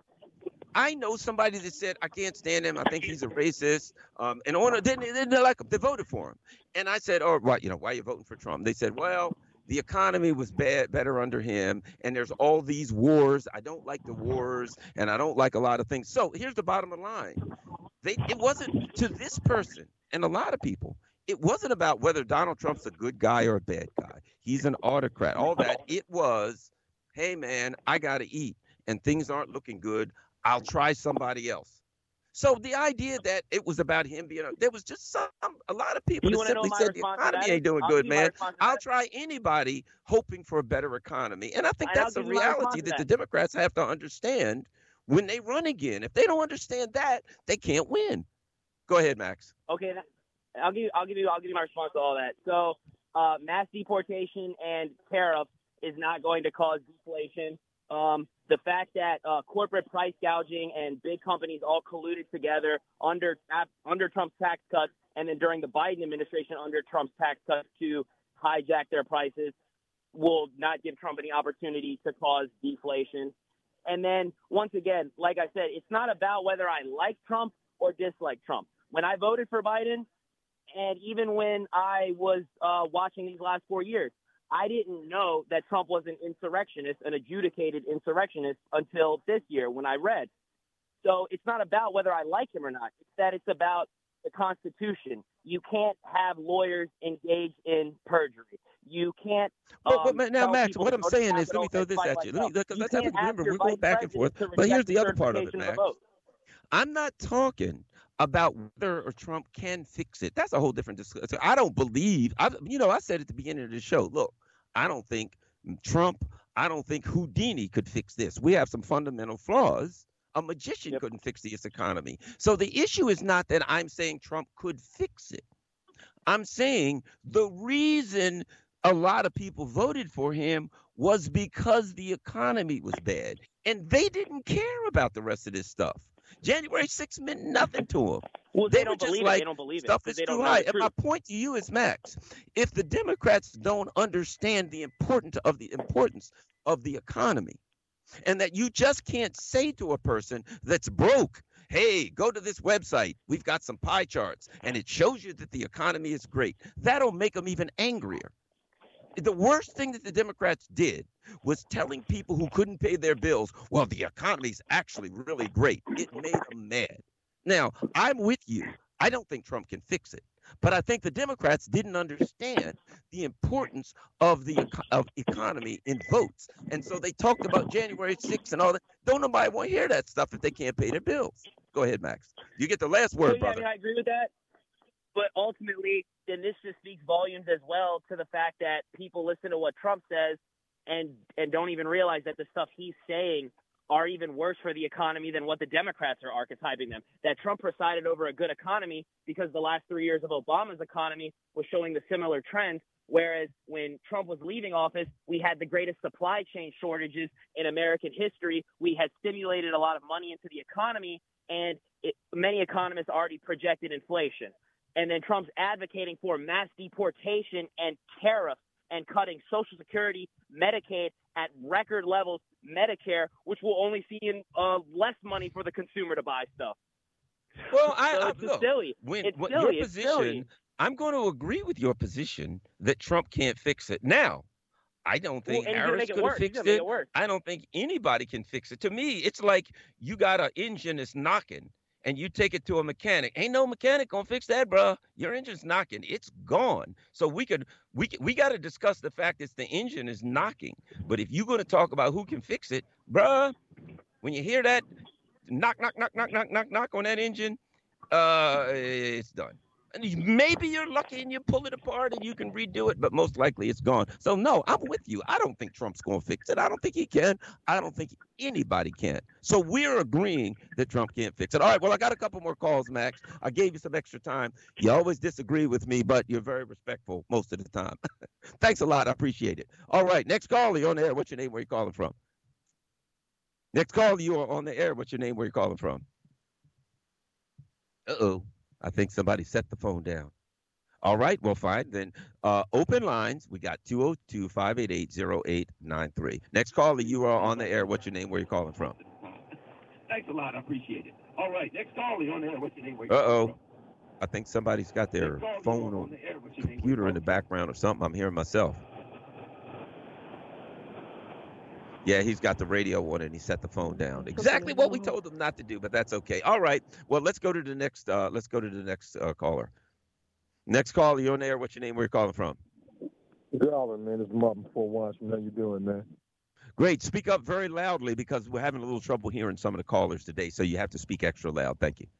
[SPEAKER 2] I know somebody that said, I can't stand him. I think he's a racist. Um, and on, didn't, didn't like him. They voted for him. And I said, oh, why, you know, why are you voting for Trump? They said, well, the economy was bad, better under him. And there's all these wars. I don't like the wars. And I don't like a lot of things. So here's the bottom line. They, it wasn't to this person and a lot of people. It wasn't about whether Donald Trump's a good guy or a bad guy. He's an autocrat. All that. It was, hey, man, I got to eat and things aren't looking good. I'll try somebody else. So the idea that it was about him being, there was just some, a lot of people
[SPEAKER 7] You
[SPEAKER 2] that
[SPEAKER 7] wanna know
[SPEAKER 2] simply
[SPEAKER 7] my
[SPEAKER 2] said the
[SPEAKER 7] response to
[SPEAKER 2] economy
[SPEAKER 7] that?
[SPEAKER 2] ain't doing
[SPEAKER 7] I'll
[SPEAKER 2] good,
[SPEAKER 7] give you my
[SPEAKER 2] man.
[SPEAKER 7] response to
[SPEAKER 2] I'll
[SPEAKER 7] that.
[SPEAKER 2] try anybody hoping for a better economy. And I think
[SPEAKER 7] And I'll
[SPEAKER 2] that's a
[SPEAKER 7] give you my response
[SPEAKER 2] reality
[SPEAKER 7] to
[SPEAKER 2] that the
[SPEAKER 7] that.
[SPEAKER 2] Democrats have to understand when they run again. If they don't understand that, they can't win. Go ahead, Max.
[SPEAKER 7] Okay, that, I'll give you, I'll give you, I'll give you my response to all that. So, uh, mass deportation and tariffs is not going to cause deflation. Um, the fact that uh, corporate price gouging and big companies all colluded together under under Trump's tax cuts, and then during the Biden administration under Trump's tax cuts to hijack their prices, will not give Trump any opportunity to cause deflation. And then once again, like I said, it's not about whether I like Trump or dislike Trump. When I voted for Biden, and even when I was uh, watching these last four years, I didn't know that Trump was an insurrectionist, an adjudicated insurrectionist, until this year when I read. So it's not about whether I like him or not. It's that it's about the Constitution. You can't have lawyers engage in perjury. You can't. Um,
[SPEAKER 2] But, but now,
[SPEAKER 7] tell
[SPEAKER 2] Max,
[SPEAKER 7] people
[SPEAKER 2] what
[SPEAKER 7] to
[SPEAKER 2] I'm
[SPEAKER 7] go to
[SPEAKER 2] saying is, let me
[SPEAKER 7] Capitol
[SPEAKER 2] throw
[SPEAKER 7] and
[SPEAKER 2] this
[SPEAKER 7] fight
[SPEAKER 2] at you.
[SPEAKER 7] like
[SPEAKER 2] Let me,
[SPEAKER 7] hell.
[SPEAKER 2] let's
[SPEAKER 7] You
[SPEAKER 2] let's have a,
[SPEAKER 7] can't ask
[SPEAKER 2] remember,
[SPEAKER 7] your
[SPEAKER 2] we're going
[SPEAKER 7] vice
[SPEAKER 2] back and forth.
[SPEAKER 7] president to
[SPEAKER 2] But here's
[SPEAKER 7] reject
[SPEAKER 2] the other part of it,
[SPEAKER 7] certification
[SPEAKER 2] Max.
[SPEAKER 7] the vote.
[SPEAKER 2] I'm not talking about whether or Trump can fix it. That's a whole different discussion. I don't believe, I, you know, I said at the beginning of the show, look, I don't think Trump, I don't think Houdini could fix this. We have some fundamental flaws. A magician
[SPEAKER 7] Yep.
[SPEAKER 2] couldn't fix this economy. So the issue is not that I'm saying Trump could fix it. I'm saying the reason a lot of people voted for him was because the economy was bad. And they didn't care about the rest of this stuff. January sixth meant nothing to them.
[SPEAKER 7] Well,
[SPEAKER 2] They
[SPEAKER 7] they,
[SPEAKER 2] were
[SPEAKER 7] don't
[SPEAKER 2] just
[SPEAKER 7] believe
[SPEAKER 2] like,
[SPEAKER 7] it. They don't believe
[SPEAKER 2] Stuff
[SPEAKER 7] it.
[SPEAKER 2] is
[SPEAKER 7] They
[SPEAKER 2] too
[SPEAKER 7] don't know
[SPEAKER 2] high.
[SPEAKER 7] the
[SPEAKER 2] And my
[SPEAKER 7] truth.
[SPEAKER 2] point to you is, Max, if the Democrats don't understand the importance of the importance of the economy, and that you just can't say to a person that's broke, hey, go to this website. We've got some pie charts, and it shows you that the economy is great. That'll make them even angrier. The worst thing that the Democrats did was telling people who couldn't pay their bills, well, the economy's actually really great. It made them mad. Now, I'm with you. I don't think Trump can fix it. But I think the Democrats didn't understand the importance of the eco- of economy in votes. And so they talked about January sixth and all that. Don't nobody want to hear that stuff if they can't pay their bills. Go ahead, Max. You get the last word,
[SPEAKER 7] So, yeah,
[SPEAKER 2] brother.
[SPEAKER 7] I mean, I agree with that. But ultimately, then this just speaks volumes as well to the fact that people listen to what Trump says and and don't even realize that the stuff he's saying are even worse for the economy than what the Democrats are archetyping them. That Trump presided over a good economy because the last three years of Obama's economy was showing the similar trends, whereas when Trump was leaving office, we had the greatest supply chain shortages in American history. We had stimulated a lot of money into the economy, and it, many economists already projected inflation. And then Trump's advocating for mass deportation and tariffs and cutting Social Security, Medicaid at record levels, Medicare, which will only see in uh, less money for the consumer to buy stuff.
[SPEAKER 2] Well, I,
[SPEAKER 7] so
[SPEAKER 2] I
[SPEAKER 7] it's
[SPEAKER 2] look,
[SPEAKER 7] silly.
[SPEAKER 2] when,
[SPEAKER 7] It's
[SPEAKER 2] when
[SPEAKER 7] silly.
[SPEAKER 2] your
[SPEAKER 7] It's
[SPEAKER 2] position,
[SPEAKER 7] silly.
[SPEAKER 2] I'm going to agree with your position that Trump can't fix it. Now, I don't think
[SPEAKER 7] Well, and he's gonna
[SPEAKER 2] Harris
[SPEAKER 7] make it
[SPEAKER 2] could have
[SPEAKER 7] worse. He's
[SPEAKER 2] fixed
[SPEAKER 7] gonna make
[SPEAKER 2] it.
[SPEAKER 7] it worse.
[SPEAKER 2] I don't think anybody can fix it. To me, it's like you got an engine that's knocking and you take it to a mechanic. Ain't no mechanic gonna fix that, bro. Your engine's knocking. It's gone. So we could we we got to discuss the fact that the engine is knocking. But if you're gonna talk about who can fix it, bruh, when you hear that knock, knock, knock, knock, knock, knock, knock on that engine, uh, it's done. And maybe you're lucky and you pull it apart and you can redo it, but most likely it's gone. So no, I'm with you. I don't think Trump's going to fix it. I don't think he can. I don't think anybody can. So we're agreeing that Trump can't fix it. All right, well, I got a couple more calls, Max. I gave you some extra time. You always disagree with me, but you're very respectful most of the time. Thanks a lot. I appreciate it. All right, next caller, you're on the air. What's your name? Where you calling from? Next caller, you are on the air. What's your name? Where you calling from? Uh-oh. I think somebody set the phone down. All right, well, fine. Then uh, open lines. We got two oh two, five eight eight, oh eight nine three. Next caller, you are on the air. What's your name? Where are you calling from?
[SPEAKER 4] Thanks a lot. I appreciate it. All right, next caller, you're on the air. What's your name? Where you
[SPEAKER 2] Uh-oh.
[SPEAKER 4] calling from?
[SPEAKER 2] I think somebody's got their phone or computer in the background or something. I'm hearing myself. Yeah, he's got the radio on and he set the phone down. Exactly what we told him not to do, but that's okay. All right. Well, let's go to the next. Uh, let's go to the next uh, caller. Next caller, you're on the air. What's your name? Where you calling from?
[SPEAKER 8] Garland, man. It's Martin Fort Washington. How you doing, man?
[SPEAKER 2] Great. Speak up very loudly because we're having a little trouble hearing some of the callers today, so you have to speak extra loud. Thank you.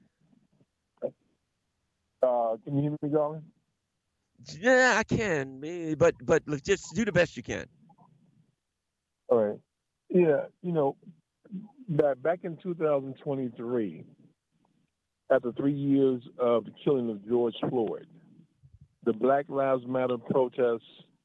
[SPEAKER 8] Uh, can you hear me, Garland?
[SPEAKER 2] Yeah, I can, but but just do the best you can.
[SPEAKER 8] All right. Yeah, you know, back back in two thousand twenty-three, after three years of the killing of George Floyd, the Black Lives Matter protesters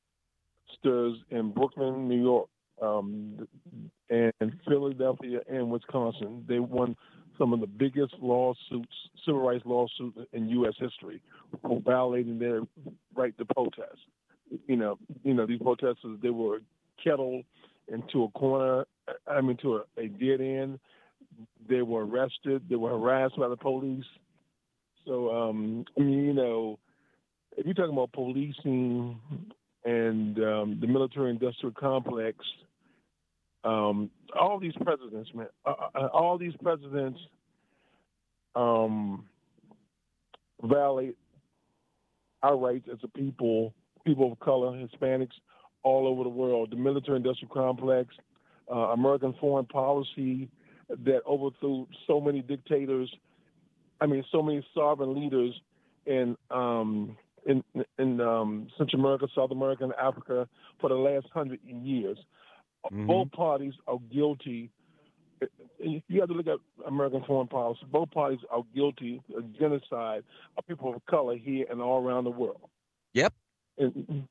[SPEAKER 8] in Brooklyn, New York, um, and Philadelphia and Wisconsin, they won some of the biggest lawsuits, civil rights lawsuits in U S history for violating their right to protest. You know, you know, these protesters, they were kettled into a corner, I mean, to a, a dead end. They were arrested. They were harassed by the police. So, um, I mean, you know, if you're talking about policing and um, the military-industrial complex, um, all these presidents, man, uh, all these presidents um, violate our rights as a people, people of color, Hispanics, all over the world. The military-industrial complex, uh, American foreign policy that overthrew so many dictators, I mean, so many sovereign leaders in um, in, in um, Central America, South America, and Africa for the last hundred years. Mm-hmm. Both parties are guilty. You have to look at American foreign policy. Both parties are guilty of genocide of people of color here and all around the world.
[SPEAKER 2] Yep.
[SPEAKER 8] And,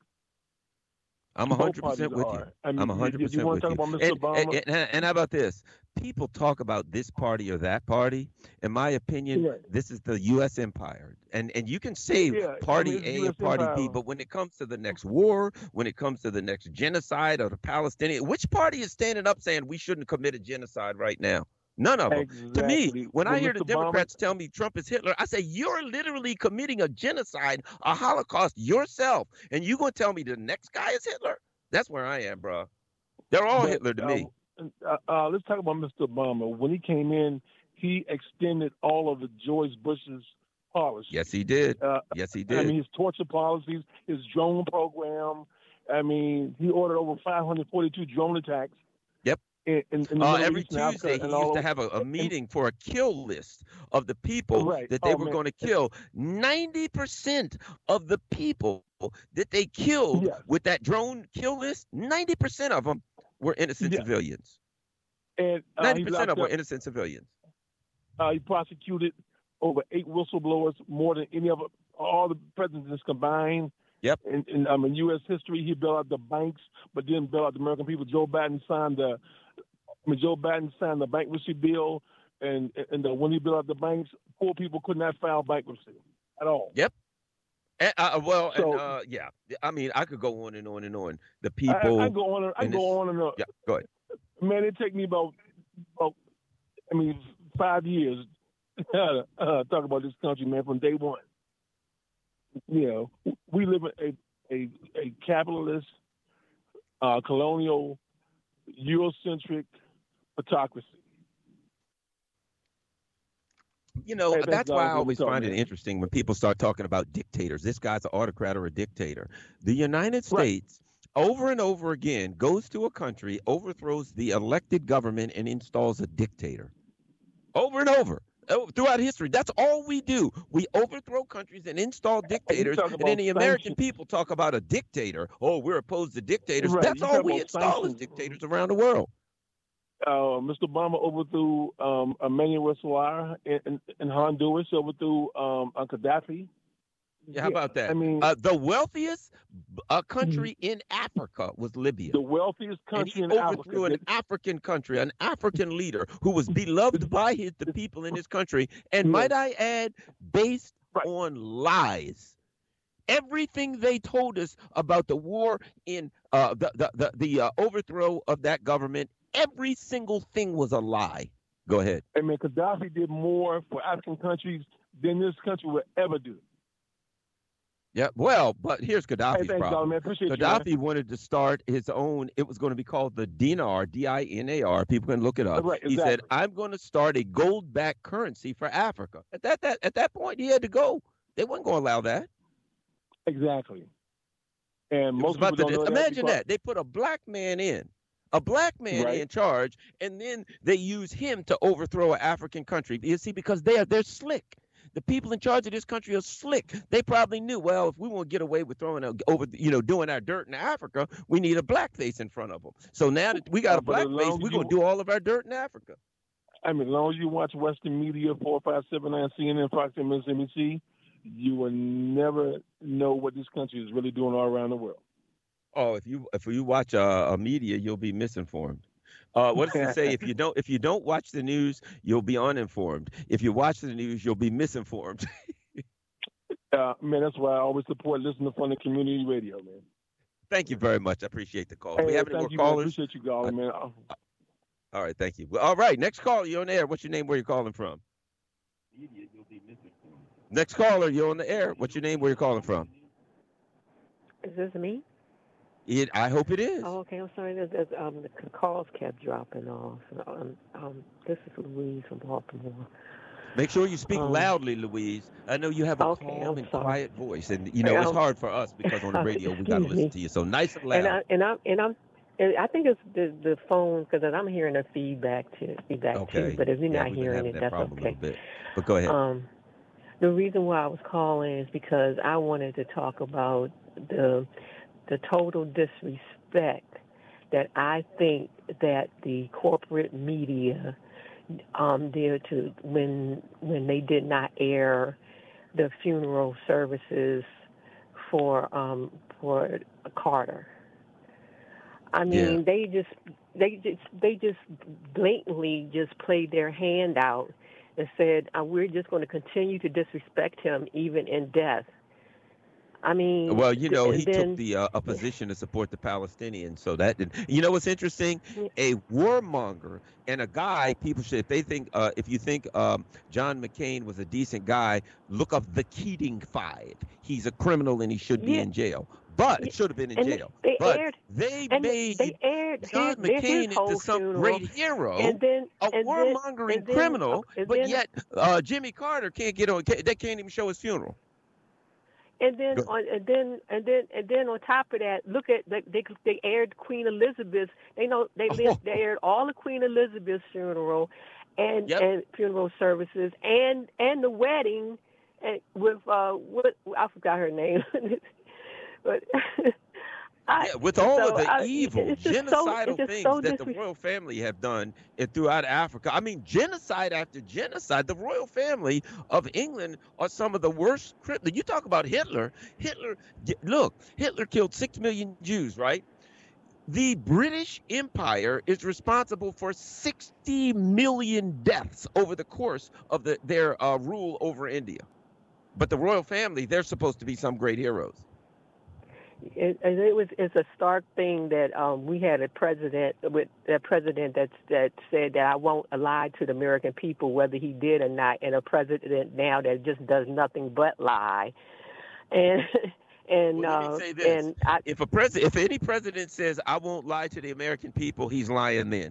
[SPEAKER 2] I'm one hundred percent with you. I mean, I'm one hundred percent
[SPEAKER 8] you, you
[SPEAKER 2] with
[SPEAKER 8] talk
[SPEAKER 2] you.
[SPEAKER 8] About Mister
[SPEAKER 2] And,
[SPEAKER 8] Obama?
[SPEAKER 2] and, and, and how about this? People talk about this party or that party. In my opinion,
[SPEAKER 8] right.
[SPEAKER 2] This is the U S empire. And and you can say
[SPEAKER 8] yeah,
[SPEAKER 2] party
[SPEAKER 8] I mean,
[SPEAKER 2] A
[SPEAKER 8] U S
[SPEAKER 2] and party
[SPEAKER 8] empire.
[SPEAKER 2] B, but when it comes to the next war, when it comes to the next genocide or the Palestinian, which party is standing up saying we shouldn't commit a genocide right now? None of them.
[SPEAKER 8] Exactly.
[SPEAKER 2] To me, when
[SPEAKER 8] well,
[SPEAKER 2] I hear
[SPEAKER 8] Mister
[SPEAKER 2] the Democrats
[SPEAKER 8] Obama,
[SPEAKER 2] tell me Trump is Hitler, I say, you're literally committing a genocide, a Holocaust yourself. And you going to tell me the next guy is Hitler? That's where I am, bro. They're all
[SPEAKER 8] but,
[SPEAKER 2] Hitler to
[SPEAKER 8] uh,
[SPEAKER 2] me.
[SPEAKER 8] Uh, uh, let's talk about Mister Obama. When he came in, he extended all of the George Bush's policies.
[SPEAKER 2] Yes, he did.
[SPEAKER 8] Uh,
[SPEAKER 2] yes, he did.
[SPEAKER 8] I mean, his torture policies, his drone program. I mean, he ordered over five hundred forty-two drone attacks.
[SPEAKER 2] Yep.
[SPEAKER 8] In, in, in the
[SPEAKER 2] uh,
[SPEAKER 8] Middle
[SPEAKER 2] every
[SPEAKER 8] East and
[SPEAKER 2] Tuesday,
[SPEAKER 8] Africa
[SPEAKER 2] he
[SPEAKER 8] and
[SPEAKER 2] used to
[SPEAKER 8] all
[SPEAKER 2] have a, a meeting for a kill list of the people
[SPEAKER 8] right.
[SPEAKER 2] that they
[SPEAKER 8] oh,
[SPEAKER 2] were
[SPEAKER 8] man.
[SPEAKER 2] going to kill. ninety percent of the people that they killed
[SPEAKER 8] yes.
[SPEAKER 2] with that drone kill list, ninety percent of them were innocent
[SPEAKER 8] yes.
[SPEAKER 2] civilians.
[SPEAKER 8] And uh,
[SPEAKER 2] ninety
[SPEAKER 8] he
[SPEAKER 2] percent
[SPEAKER 8] locked
[SPEAKER 2] of them were
[SPEAKER 8] up-
[SPEAKER 2] innocent civilians.
[SPEAKER 8] Uh, he prosecuted over eight whistleblowers, more than any of all the presidents combined.
[SPEAKER 2] Yep.
[SPEAKER 8] In, in, um, in U S history, he bailed out the banks, but didn't bail out the American people. Joe Biden signed the, I mean, Joe Biden signed the bankruptcy bill, and and the, when he bailed out the banks, poor people could not file bankruptcy at all.
[SPEAKER 2] Yep. And, uh, well,
[SPEAKER 8] So-
[SPEAKER 2] and, uh, yeah. I mean, I could go on and on and on. The
[SPEAKER 8] I,
[SPEAKER 2] people.
[SPEAKER 8] I, I go on. and- I
[SPEAKER 2] in
[SPEAKER 8] go
[SPEAKER 2] this-
[SPEAKER 8] on and on.
[SPEAKER 2] Yeah, go ahead.
[SPEAKER 8] Man, it take me about, about I mean, five years to uh, talk about this country, man, from day one. You know, we live in a a, a capitalist, uh, colonial, Eurocentric autocracy.
[SPEAKER 2] You know,
[SPEAKER 8] Hey,
[SPEAKER 2] that's
[SPEAKER 8] that's
[SPEAKER 2] why I
[SPEAKER 8] all we
[SPEAKER 2] always
[SPEAKER 8] talk,
[SPEAKER 2] find it
[SPEAKER 8] man.
[SPEAKER 2] interesting when people start talking about dictators. This guy's an autocrat or a dictator. The United
[SPEAKER 8] Right.
[SPEAKER 2] States, over and over again, goes to a country, overthrows the elected government, and installs a dictator. Over and over. Oh, throughout history, that's all we do. We overthrow countries and install dictators,
[SPEAKER 8] talk
[SPEAKER 2] and then
[SPEAKER 8] about
[SPEAKER 2] the American
[SPEAKER 8] sanctions.
[SPEAKER 2] people talk about a dictator. Oh, we're opposed to dictators.
[SPEAKER 8] Right,
[SPEAKER 2] That's
[SPEAKER 8] you
[SPEAKER 2] all
[SPEAKER 8] talk
[SPEAKER 2] we
[SPEAKER 8] about
[SPEAKER 2] install as
[SPEAKER 8] sanctions.
[SPEAKER 2] dictators around the world.
[SPEAKER 8] Uh, Mister Obama overthrew um, Emmanuel Salah in, in, in Honduras, overthrew um, uh, Gaddafi.
[SPEAKER 2] Yeah, how about that?
[SPEAKER 8] I mean,
[SPEAKER 2] Uh, the wealthiest uh, country in Africa was Libya.
[SPEAKER 8] the wealthiest
[SPEAKER 2] And
[SPEAKER 8] country
[SPEAKER 2] he
[SPEAKER 8] in
[SPEAKER 2] overthrew
[SPEAKER 8] Africa.
[SPEAKER 2] an African country, an African leader who was beloved by his, the people in his country, and
[SPEAKER 8] Yes.
[SPEAKER 2] might I add, based
[SPEAKER 8] Right.
[SPEAKER 2] on lies. Everything they told us about the war in uh, the the the, the uh, overthrow of that government, every single thing was a lie. Go ahead.
[SPEAKER 8] I mean, Gaddafi did more for African countries than this country would ever do.
[SPEAKER 2] Yeah, well, but here's
[SPEAKER 8] Hey,
[SPEAKER 2] Gaddafi's
[SPEAKER 8] thanks,
[SPEAKER 2] problem.
[SPEAKER 8] dog, man. Appreciate you, man.
[SPEAKER 2] Gaddafi wanted to start his own. It was going to be called the dinar, D I N A R. People can look it up.
[SPEAKER 8] Right,
[SPEAKER 2] He said,
[SPEAKER 8] exactly.
[SPEAKER 2] "I'm going to start a gold-backed currency for Africa." At that, that at that point, he had to go. They weren't going to allow that.
[SPEAKER 8] Exactly. And
[SPEAKER 2] It was
[SPEAKER 8] most
[SPEAKER 2] about
[SPEAKER 8] people
[SPEAKER 2] to,
[SPEAKER 8] don't know
[SPEAKER 2] imagine
[SPEAKER 8] that.
[SPEAKER 2] that they put a black man in, a black man
[SPEAKER 8] Right.
[SPEAKER 2] in charge, and then they use him to overthrow an African country. You see, because they are they're slick. The people in charge of this country are slick. They probably knew, well, if we want to get away with throwing a, over, you know, doing our dirt in Africa, we need a black face in front of them. So now that we got
[SPEAKER 8] Uh,
[SPEAKER 2] a
[SPEAKER 8] but
[SPEAKER 2] black
[SPEAKER 8] as
[SPEAKER 2] face,
[SPEAKER 8] long
[SPEAKER 2] we're
[SPEAKER 8] as
[SPEAKER 2] going to
[SPEAKER 8] you-
[SPEAKER 2] do all of our dirt in Africa.
[SPEAKER 8] I mean, as long as you watch Western media, four, five, seven, nine, C N N, Fox, M S N B C, you will never know what this country is really doing all around the world.
[SPEAKER 2] Oh, if you if you watch uh, a media, you'll be misinformed. Uh, what does it say? If you don't if you don't watch the news, you'll be uninformed. If you watch the news, you'll be misinformed.
[SPEAKER 8] Uh, man, that's why I always support listening to Funny Community Radio, man.
[SPEAKER 2] Thank you very much. I appreciate the call.
[SPEAKER 8] Hey,
[SPEAKER 2] Do we have any
[SPEAKER 8] thank
[SPEAKER 2] more
[SPEAKER 8] you, man.
[SPEAKER 2] callers?
[SPEAKER 8] Appreciate you, Garland, man. Uh,
[SPEAKER 2] All right, thank you. Well, all right, next caller, you're on the air. What's your name? Where you calling from? Next caller, you're on the air. What's your name? Where you calling from?
[SPEAKER 9] Is this me?
[SPEAKER 2] It. I hope it is.
[SPEAKER 9] Oh, okay. I'm sorry. There's, there's, um, the c- calls kept dropping off. Um, um, this is Louise from Baltimore.
[SPEAKER 2] Make sure you speak
[SPEAKER 9] Um,
[SPEAKER 2] loudly, Louise. I know you have a
[SPEAKER 9] okay,
[SPEAKER 2] calm
[SPEAKER 9] I'm
[SPEAKER 2] and
[SPEAKER 9] sorry.
[SPEAKER 2] quiet voice, and you know it's
[SPEAKER 9] Um,
[SPEAKER 2] hard for us because on the radio we got to
[SPEAKER 9] excuse
[SPEAKER 2] listen
[SPEAKER 9] me.
[SPEAKER 2] to you. So nice and loud.
[SPEAKER 9] And I and I'm and I'm. And I think it's the the phone because I'm hearing a feedback too, feedback
[SPEAKER 2] okay.
[SPEAKER 9] too. But if you're
[SPEAKER 2] yeah,
[SPEAKER 9] not
[SPEAKER 2] we've been
[SPEAKER 9] hearing
[SPEAKER 2] having
[SPEAKER 9] it,
[SPEAKER 2] that
[SPEAKER 9] that's
[SPEAKER 2] problem a
[SPEAKER 9] okay.
[SPEAKER 2] little bit. But go ahead.
[SPEAKER 9] Um, the reason why I was calling is because I wanted to talk about the the total disrespect that I think that the corporate media um, did to when when they did not air the funeral services for um, for Carter. I mean,
[SPEAKER 2] Yeah.
[SPEAKER 9] they just they just they just blatantly just played their hand out and said, uh, "We're just going to continue to disrespect him even in death." I mean,
[SPEAKER 2] Well, you know,
[SPEAKER 9] and
[SPEAKER 2] he
[SPEAKER 9] then,
[SPEAKER 2] took the uh, a position to support the Palestinians, so that did. You know what's interesting? A warmonger and a guy. People should, if they think, uh, if you think um, John McCain was a decent guy, look up the Keating Five. He's a criminal and he should be
[SPEAKER 9] Yeah.
[SPEAKER 2] in jail. But
[SPEAKER 9] Yeah,
[SPEAKER 2] it should have been in
[SPEAKER 9] and
[SPEAKER 2] jail.
[SPEAKER 9] they
[SPEAKER 2] but
[SPEAKER 9] aired
[SPEAKER 2] they
[SPEAKER 9] and
[SPEAKER 2] made
[SPEAKER 9] they aired
[SPEAKER 2] John
[SPEAKER 9] his, his
[SPEAKER 2] McCain
[SPEAKER 9] whole
[SPEAKER 2] into some
[SPEAKER 9] funeral,
[SPEAKER 2] great hero,
[SPEAKER 9] and then
[SPEAKER 2] a
[SPEAKER 9] and then,
[SPEAKER 2] warmongering
[SPEAKER 9] and then,
[SPEAKER 2] criminal,
[SPEAKER 9] and
[SPEAKER 2] but
[SPEAKER 9] then,
[SPEAKER 2] yet uh, Jimmy Carter can't get on. They can't even show his funeral.
[SPEAKER 9] And then,
[SPEAKER 2] Go-
[SPEAKER 9] on, and then, and then, and then, on top of that, look at they they, they aired Queen Elizabeth. They know they li-
[SPEAKER 2] Oh.
[SPEAKER 9] they aired all the Queen Elizabeth's funeral, and
[SPEAKER 2] Yep.
[SPEAKER 9] and funeral services, and and the wedding, and with uh what I forgot her name, but I,
[SPEAKER 2] Yeah, with all
[SPEAKER 9] so
[SPEAKER 2] of the
[SPEAKER 9] I,
[SPEAKER 2] evil,
[SPEAKER 9] it's just so,
[SPEAKER 2] genocidal
[SPEAKER 9] it's just
[SPEAKER 2] things
[SPEAKER 9] so
[SPEAKER 2] that the
[SPEAKER 9] disres-
[SPEAKER 2] royal family have done in- throughout Africa. I mean, genocide after genocide. The royal family of England are some of the worst. cri- You talk about Hitler. Hitler, y- look, Hitler killed six million Jews, right? The British Empire is responsible for sixty million deaths over the course of the, their uh, rule over India. But the royal family, they're supposed to be some great heroes.
[SPEAKER 9] It, and it was it's a stark thing that um, we had a president with a president that that said that I won't lie to the American people whether he did or not, and a president now that just does nothing but lie, and and
[SPEAKER 2] Well, let me
[SPEAKER 9] uh,
[SPEAKER 2] say this:
[SPEAKER 9] and I,
[SPEAKER 2] if a president, if any president says I won't lie to the American people, he's lying then.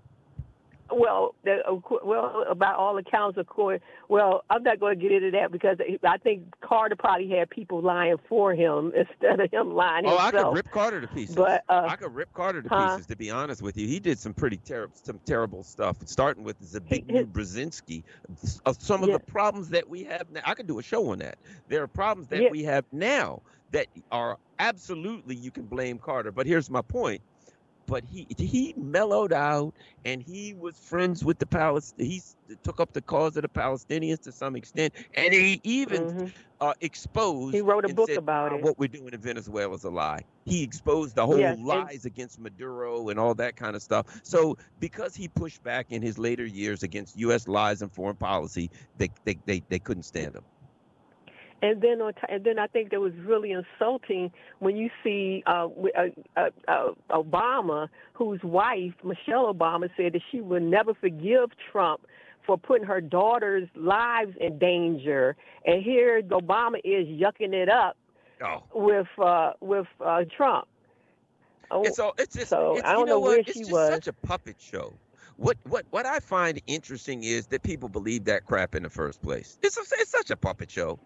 [SPEAKER 9] Well, the, well, about all accounts, of course. Well, I'm not going to get into that because I think Carter probably had people lying for him instead of him lying
[SPEAKER 2] Oh,
[SPEAKER 9] himself.
[SPEAKER 2] I could rip Carter to pieces.
[SPEAKER 9] But uh,
[SPEAKER 2] I could rip Carter to
[SPEAKER 9] huh?
[SPEAKER 2] pieces. To be honest with you, he did some pretty terrible, some terrible stuff. Starting with Zbigniew Brzezinski, uh, some of
[SPEAKER 9] Yeah.
[SPEAKER 2] the problems that we have now. I could do a show on that. There are problems that
[SPEAKER 9] Yeah.
[SPEAKER 2] we have now that are absolutely you can blame Carter. But here's my point. But he he mellowed out, and he was friends with the Palestinians. He s- took up the cause of the Palestinians to some extent, and he even
[SPEAKER 9] Mhm.
[SPEAKER 2] uh, exposed.
[SPEAKER 9] He wrote a
[SPEAKER 2] and
[SPEAKER 9] book
[SPEAKER 2] said,
[SPEAKER 9] about
[SPEAKER 2] "Ah,
[SPEAKER 9] it.
[SPEAKER 2] What we're doing in Venezuela is a lie." He exposed the whole
[SPEAKER 9] Yes, and
[SPEAKER 2] lies against Maduro and all that kind of stuff. So because he pushed back in his later years against U S lies and foreign policy, they they they, they couldn't stand him.
[SPEAKER 9] And then, on t- and then I think that was really insulting when you see uh, w- uh, uh, uh, Obama, whose wife Michelle Obama said that she would never forgive Trump for putting her daughter's lives in danger, and here Obama is yucking it up
[SPEAKER 2] Oh.
[SPEAKER 9] with uh, with uh, Trump. Oh,
[SPEAKER 2] It's all it's just
[SPEAKER 9] so
[SPEAKER 2] it's
[SPEAKER 9] I
[SPEAKER 2] you
[SPEAKER 9] don't
[SPEAKER 2] know
[SPEAKER 9] know
[SPEAKER 2] what?
[SPEAKER 9] where
[SPEAKER 2] It's
[SPEAKER 9] she
[SPEAKER 2] just
[SPEAKER 9] was.
[SPEAKER 2] such a puppet show. What what what I find interesting is that people believe that crap in the first place. It's a, it's such a puppet show.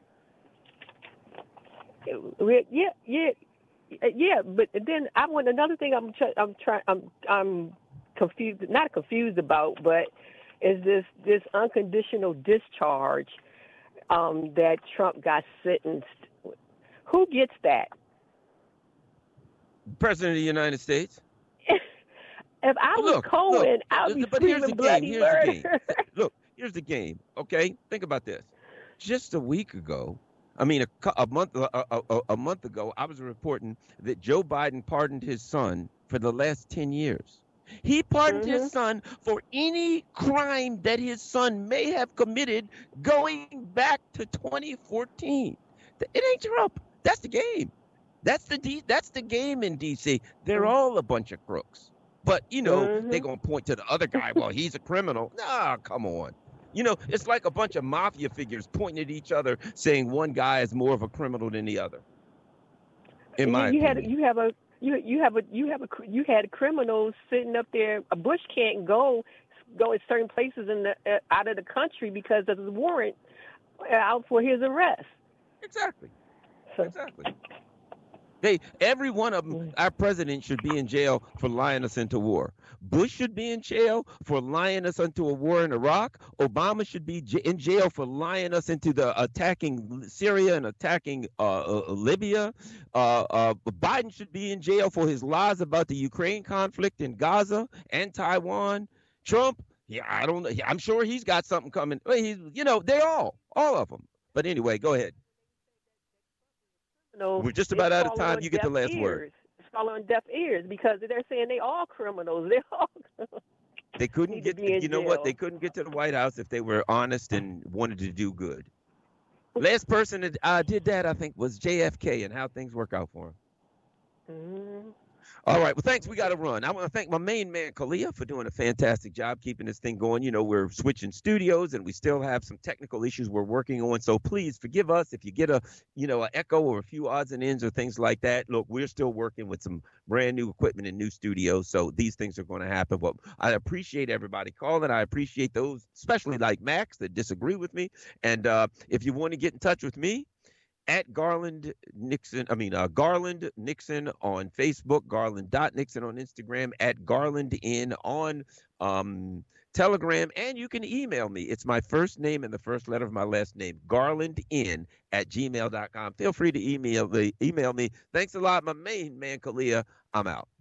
[SPEAKER 9] Yeah, yeah, yeah. But then I want another thing. I'm try, I'm trying. I'm I'm confused. Not confused about, but is this this unconditional discharge um, that Trump got sentenced? Who gets that?
[SPEAKER 2] President of the United States.
[SPEAKER 9] If I was
[SPEAKER 2] Look,
[SPEAKER 9] Cohen,
[SPEAKER 2] look,
[SPEAKER 9] I would be
[SPEAKER 2] but here's the
[SPEAKER 9] screaming
[SPEAKER 2] game.
[SPEAKER 9] bloody
[SPEAKER 2] Here's
[SPEAKER 9] murder.
[SPEAKER 2] the game. Look, here's the game. Okay, think about this. Just a week ago, I mean, a, cou- a month a, a, a- a month ago, I was reporting that Joe Biden pardoned his son for the last ten years. He pardoned
[SPEAKER 9] Mhm.
[SPEAKER 2] his son for any crime that his son may have committed going back to twenty fourteen. Th- It ain't Trump. That's the game. That's the D, that's the game in D C. They're all a bunch of crooks. But, you know, they're
[SPEAKER 9] Mhm.
[SPEAKER 2] going to point to the other guy. Well, he's a criminal. Nah, come on. You know, it's like a bunch of mafia figures pointing at each other saying one guy is more of a criminal than the other. In
[SPEAKER 9] And
[SPEAKER 2] my
[SPEAKER 9] you, you had
[SPEAKER 2] opinion.
[SPEAKER 9] you have a you you have a you have a cr- you had criminals sitting up there. A Bush can't go go in certain places in the uh, out of the country because of the warrant uh, out for his arrest.
[SPEAKER 2] Exactly.
[SPEAKER 9] So,
[SPEAKER 2] Exactly. They, every one of them, our president should be in jail for lying us into war. Bush should be in jail for lying us into a war in Iraq. Obama should be j- in jail for lying us into the attacking Syria and attacking uh, uh, Libya. Uh, uh, Biden should be in jail for his lies about the Ukraine conflict in Gaza and Taiwan. Trump, yeah, I don't know. I'm sure he's got something coming. Well, he's, you know, they all, all of them. But anyway, go ahead.
[SPEAKER 9] you know,
[SPEAKER 2] We're just
[SPEAKER 9] it's
[SPEAKER 2] about out of
[SPEAKER 9] falling
[SPEAKER 2] time.
[SPEAKER 9] on
[SPEAKER 2] You get the
[SPEAKER 9] deaf
[SPEAKER 2] last word.
[SPEAKER 9] ears. It's falling on deaf ears because they're saying they all criminals. They all
[SPEAKER 2] They couldn't
[SPEAKER 9] need to
[SPEAKER 2] get,
[SPEAKER 9] be in
[SPEAKER 2] you know what?
[SPEAKER 9] jail.
[SPEAKER 2] They couldn't get to the White House if they were honest and wanted to do good. Last person that uh, did that, I think, was J F K and how things work out for him.
[SPEAKER 9] Mhm.
[SPEAKER 2] All right. Well, thanks. We got to run. I want to thank my main man, Kalia, for doing a fantastic job keeping this thing going. You know, we're switching studios and we still have some technical issues we're working on. So please forgive us if you get a, you know, an echo or a few odds and ends or things like that. Look, we're still working with some brand new equipment and new studios. So these things are going to happen. But I appreciate everybody calling. I appreciate those, especially like Max, that disagree with me. And uh, if you want to get in touch with me, at Garland Nixon. I mean, uh, Garland Nixon on Facebook, Garland dot Nixon on Instagram, at Garland in on um, Telegram, and you can email me. It's my first name and the first letter of my last name, garlandin at gmail dot com. Feel free to email the email me. Thanks a lot, my main man, Kalia. I'm out.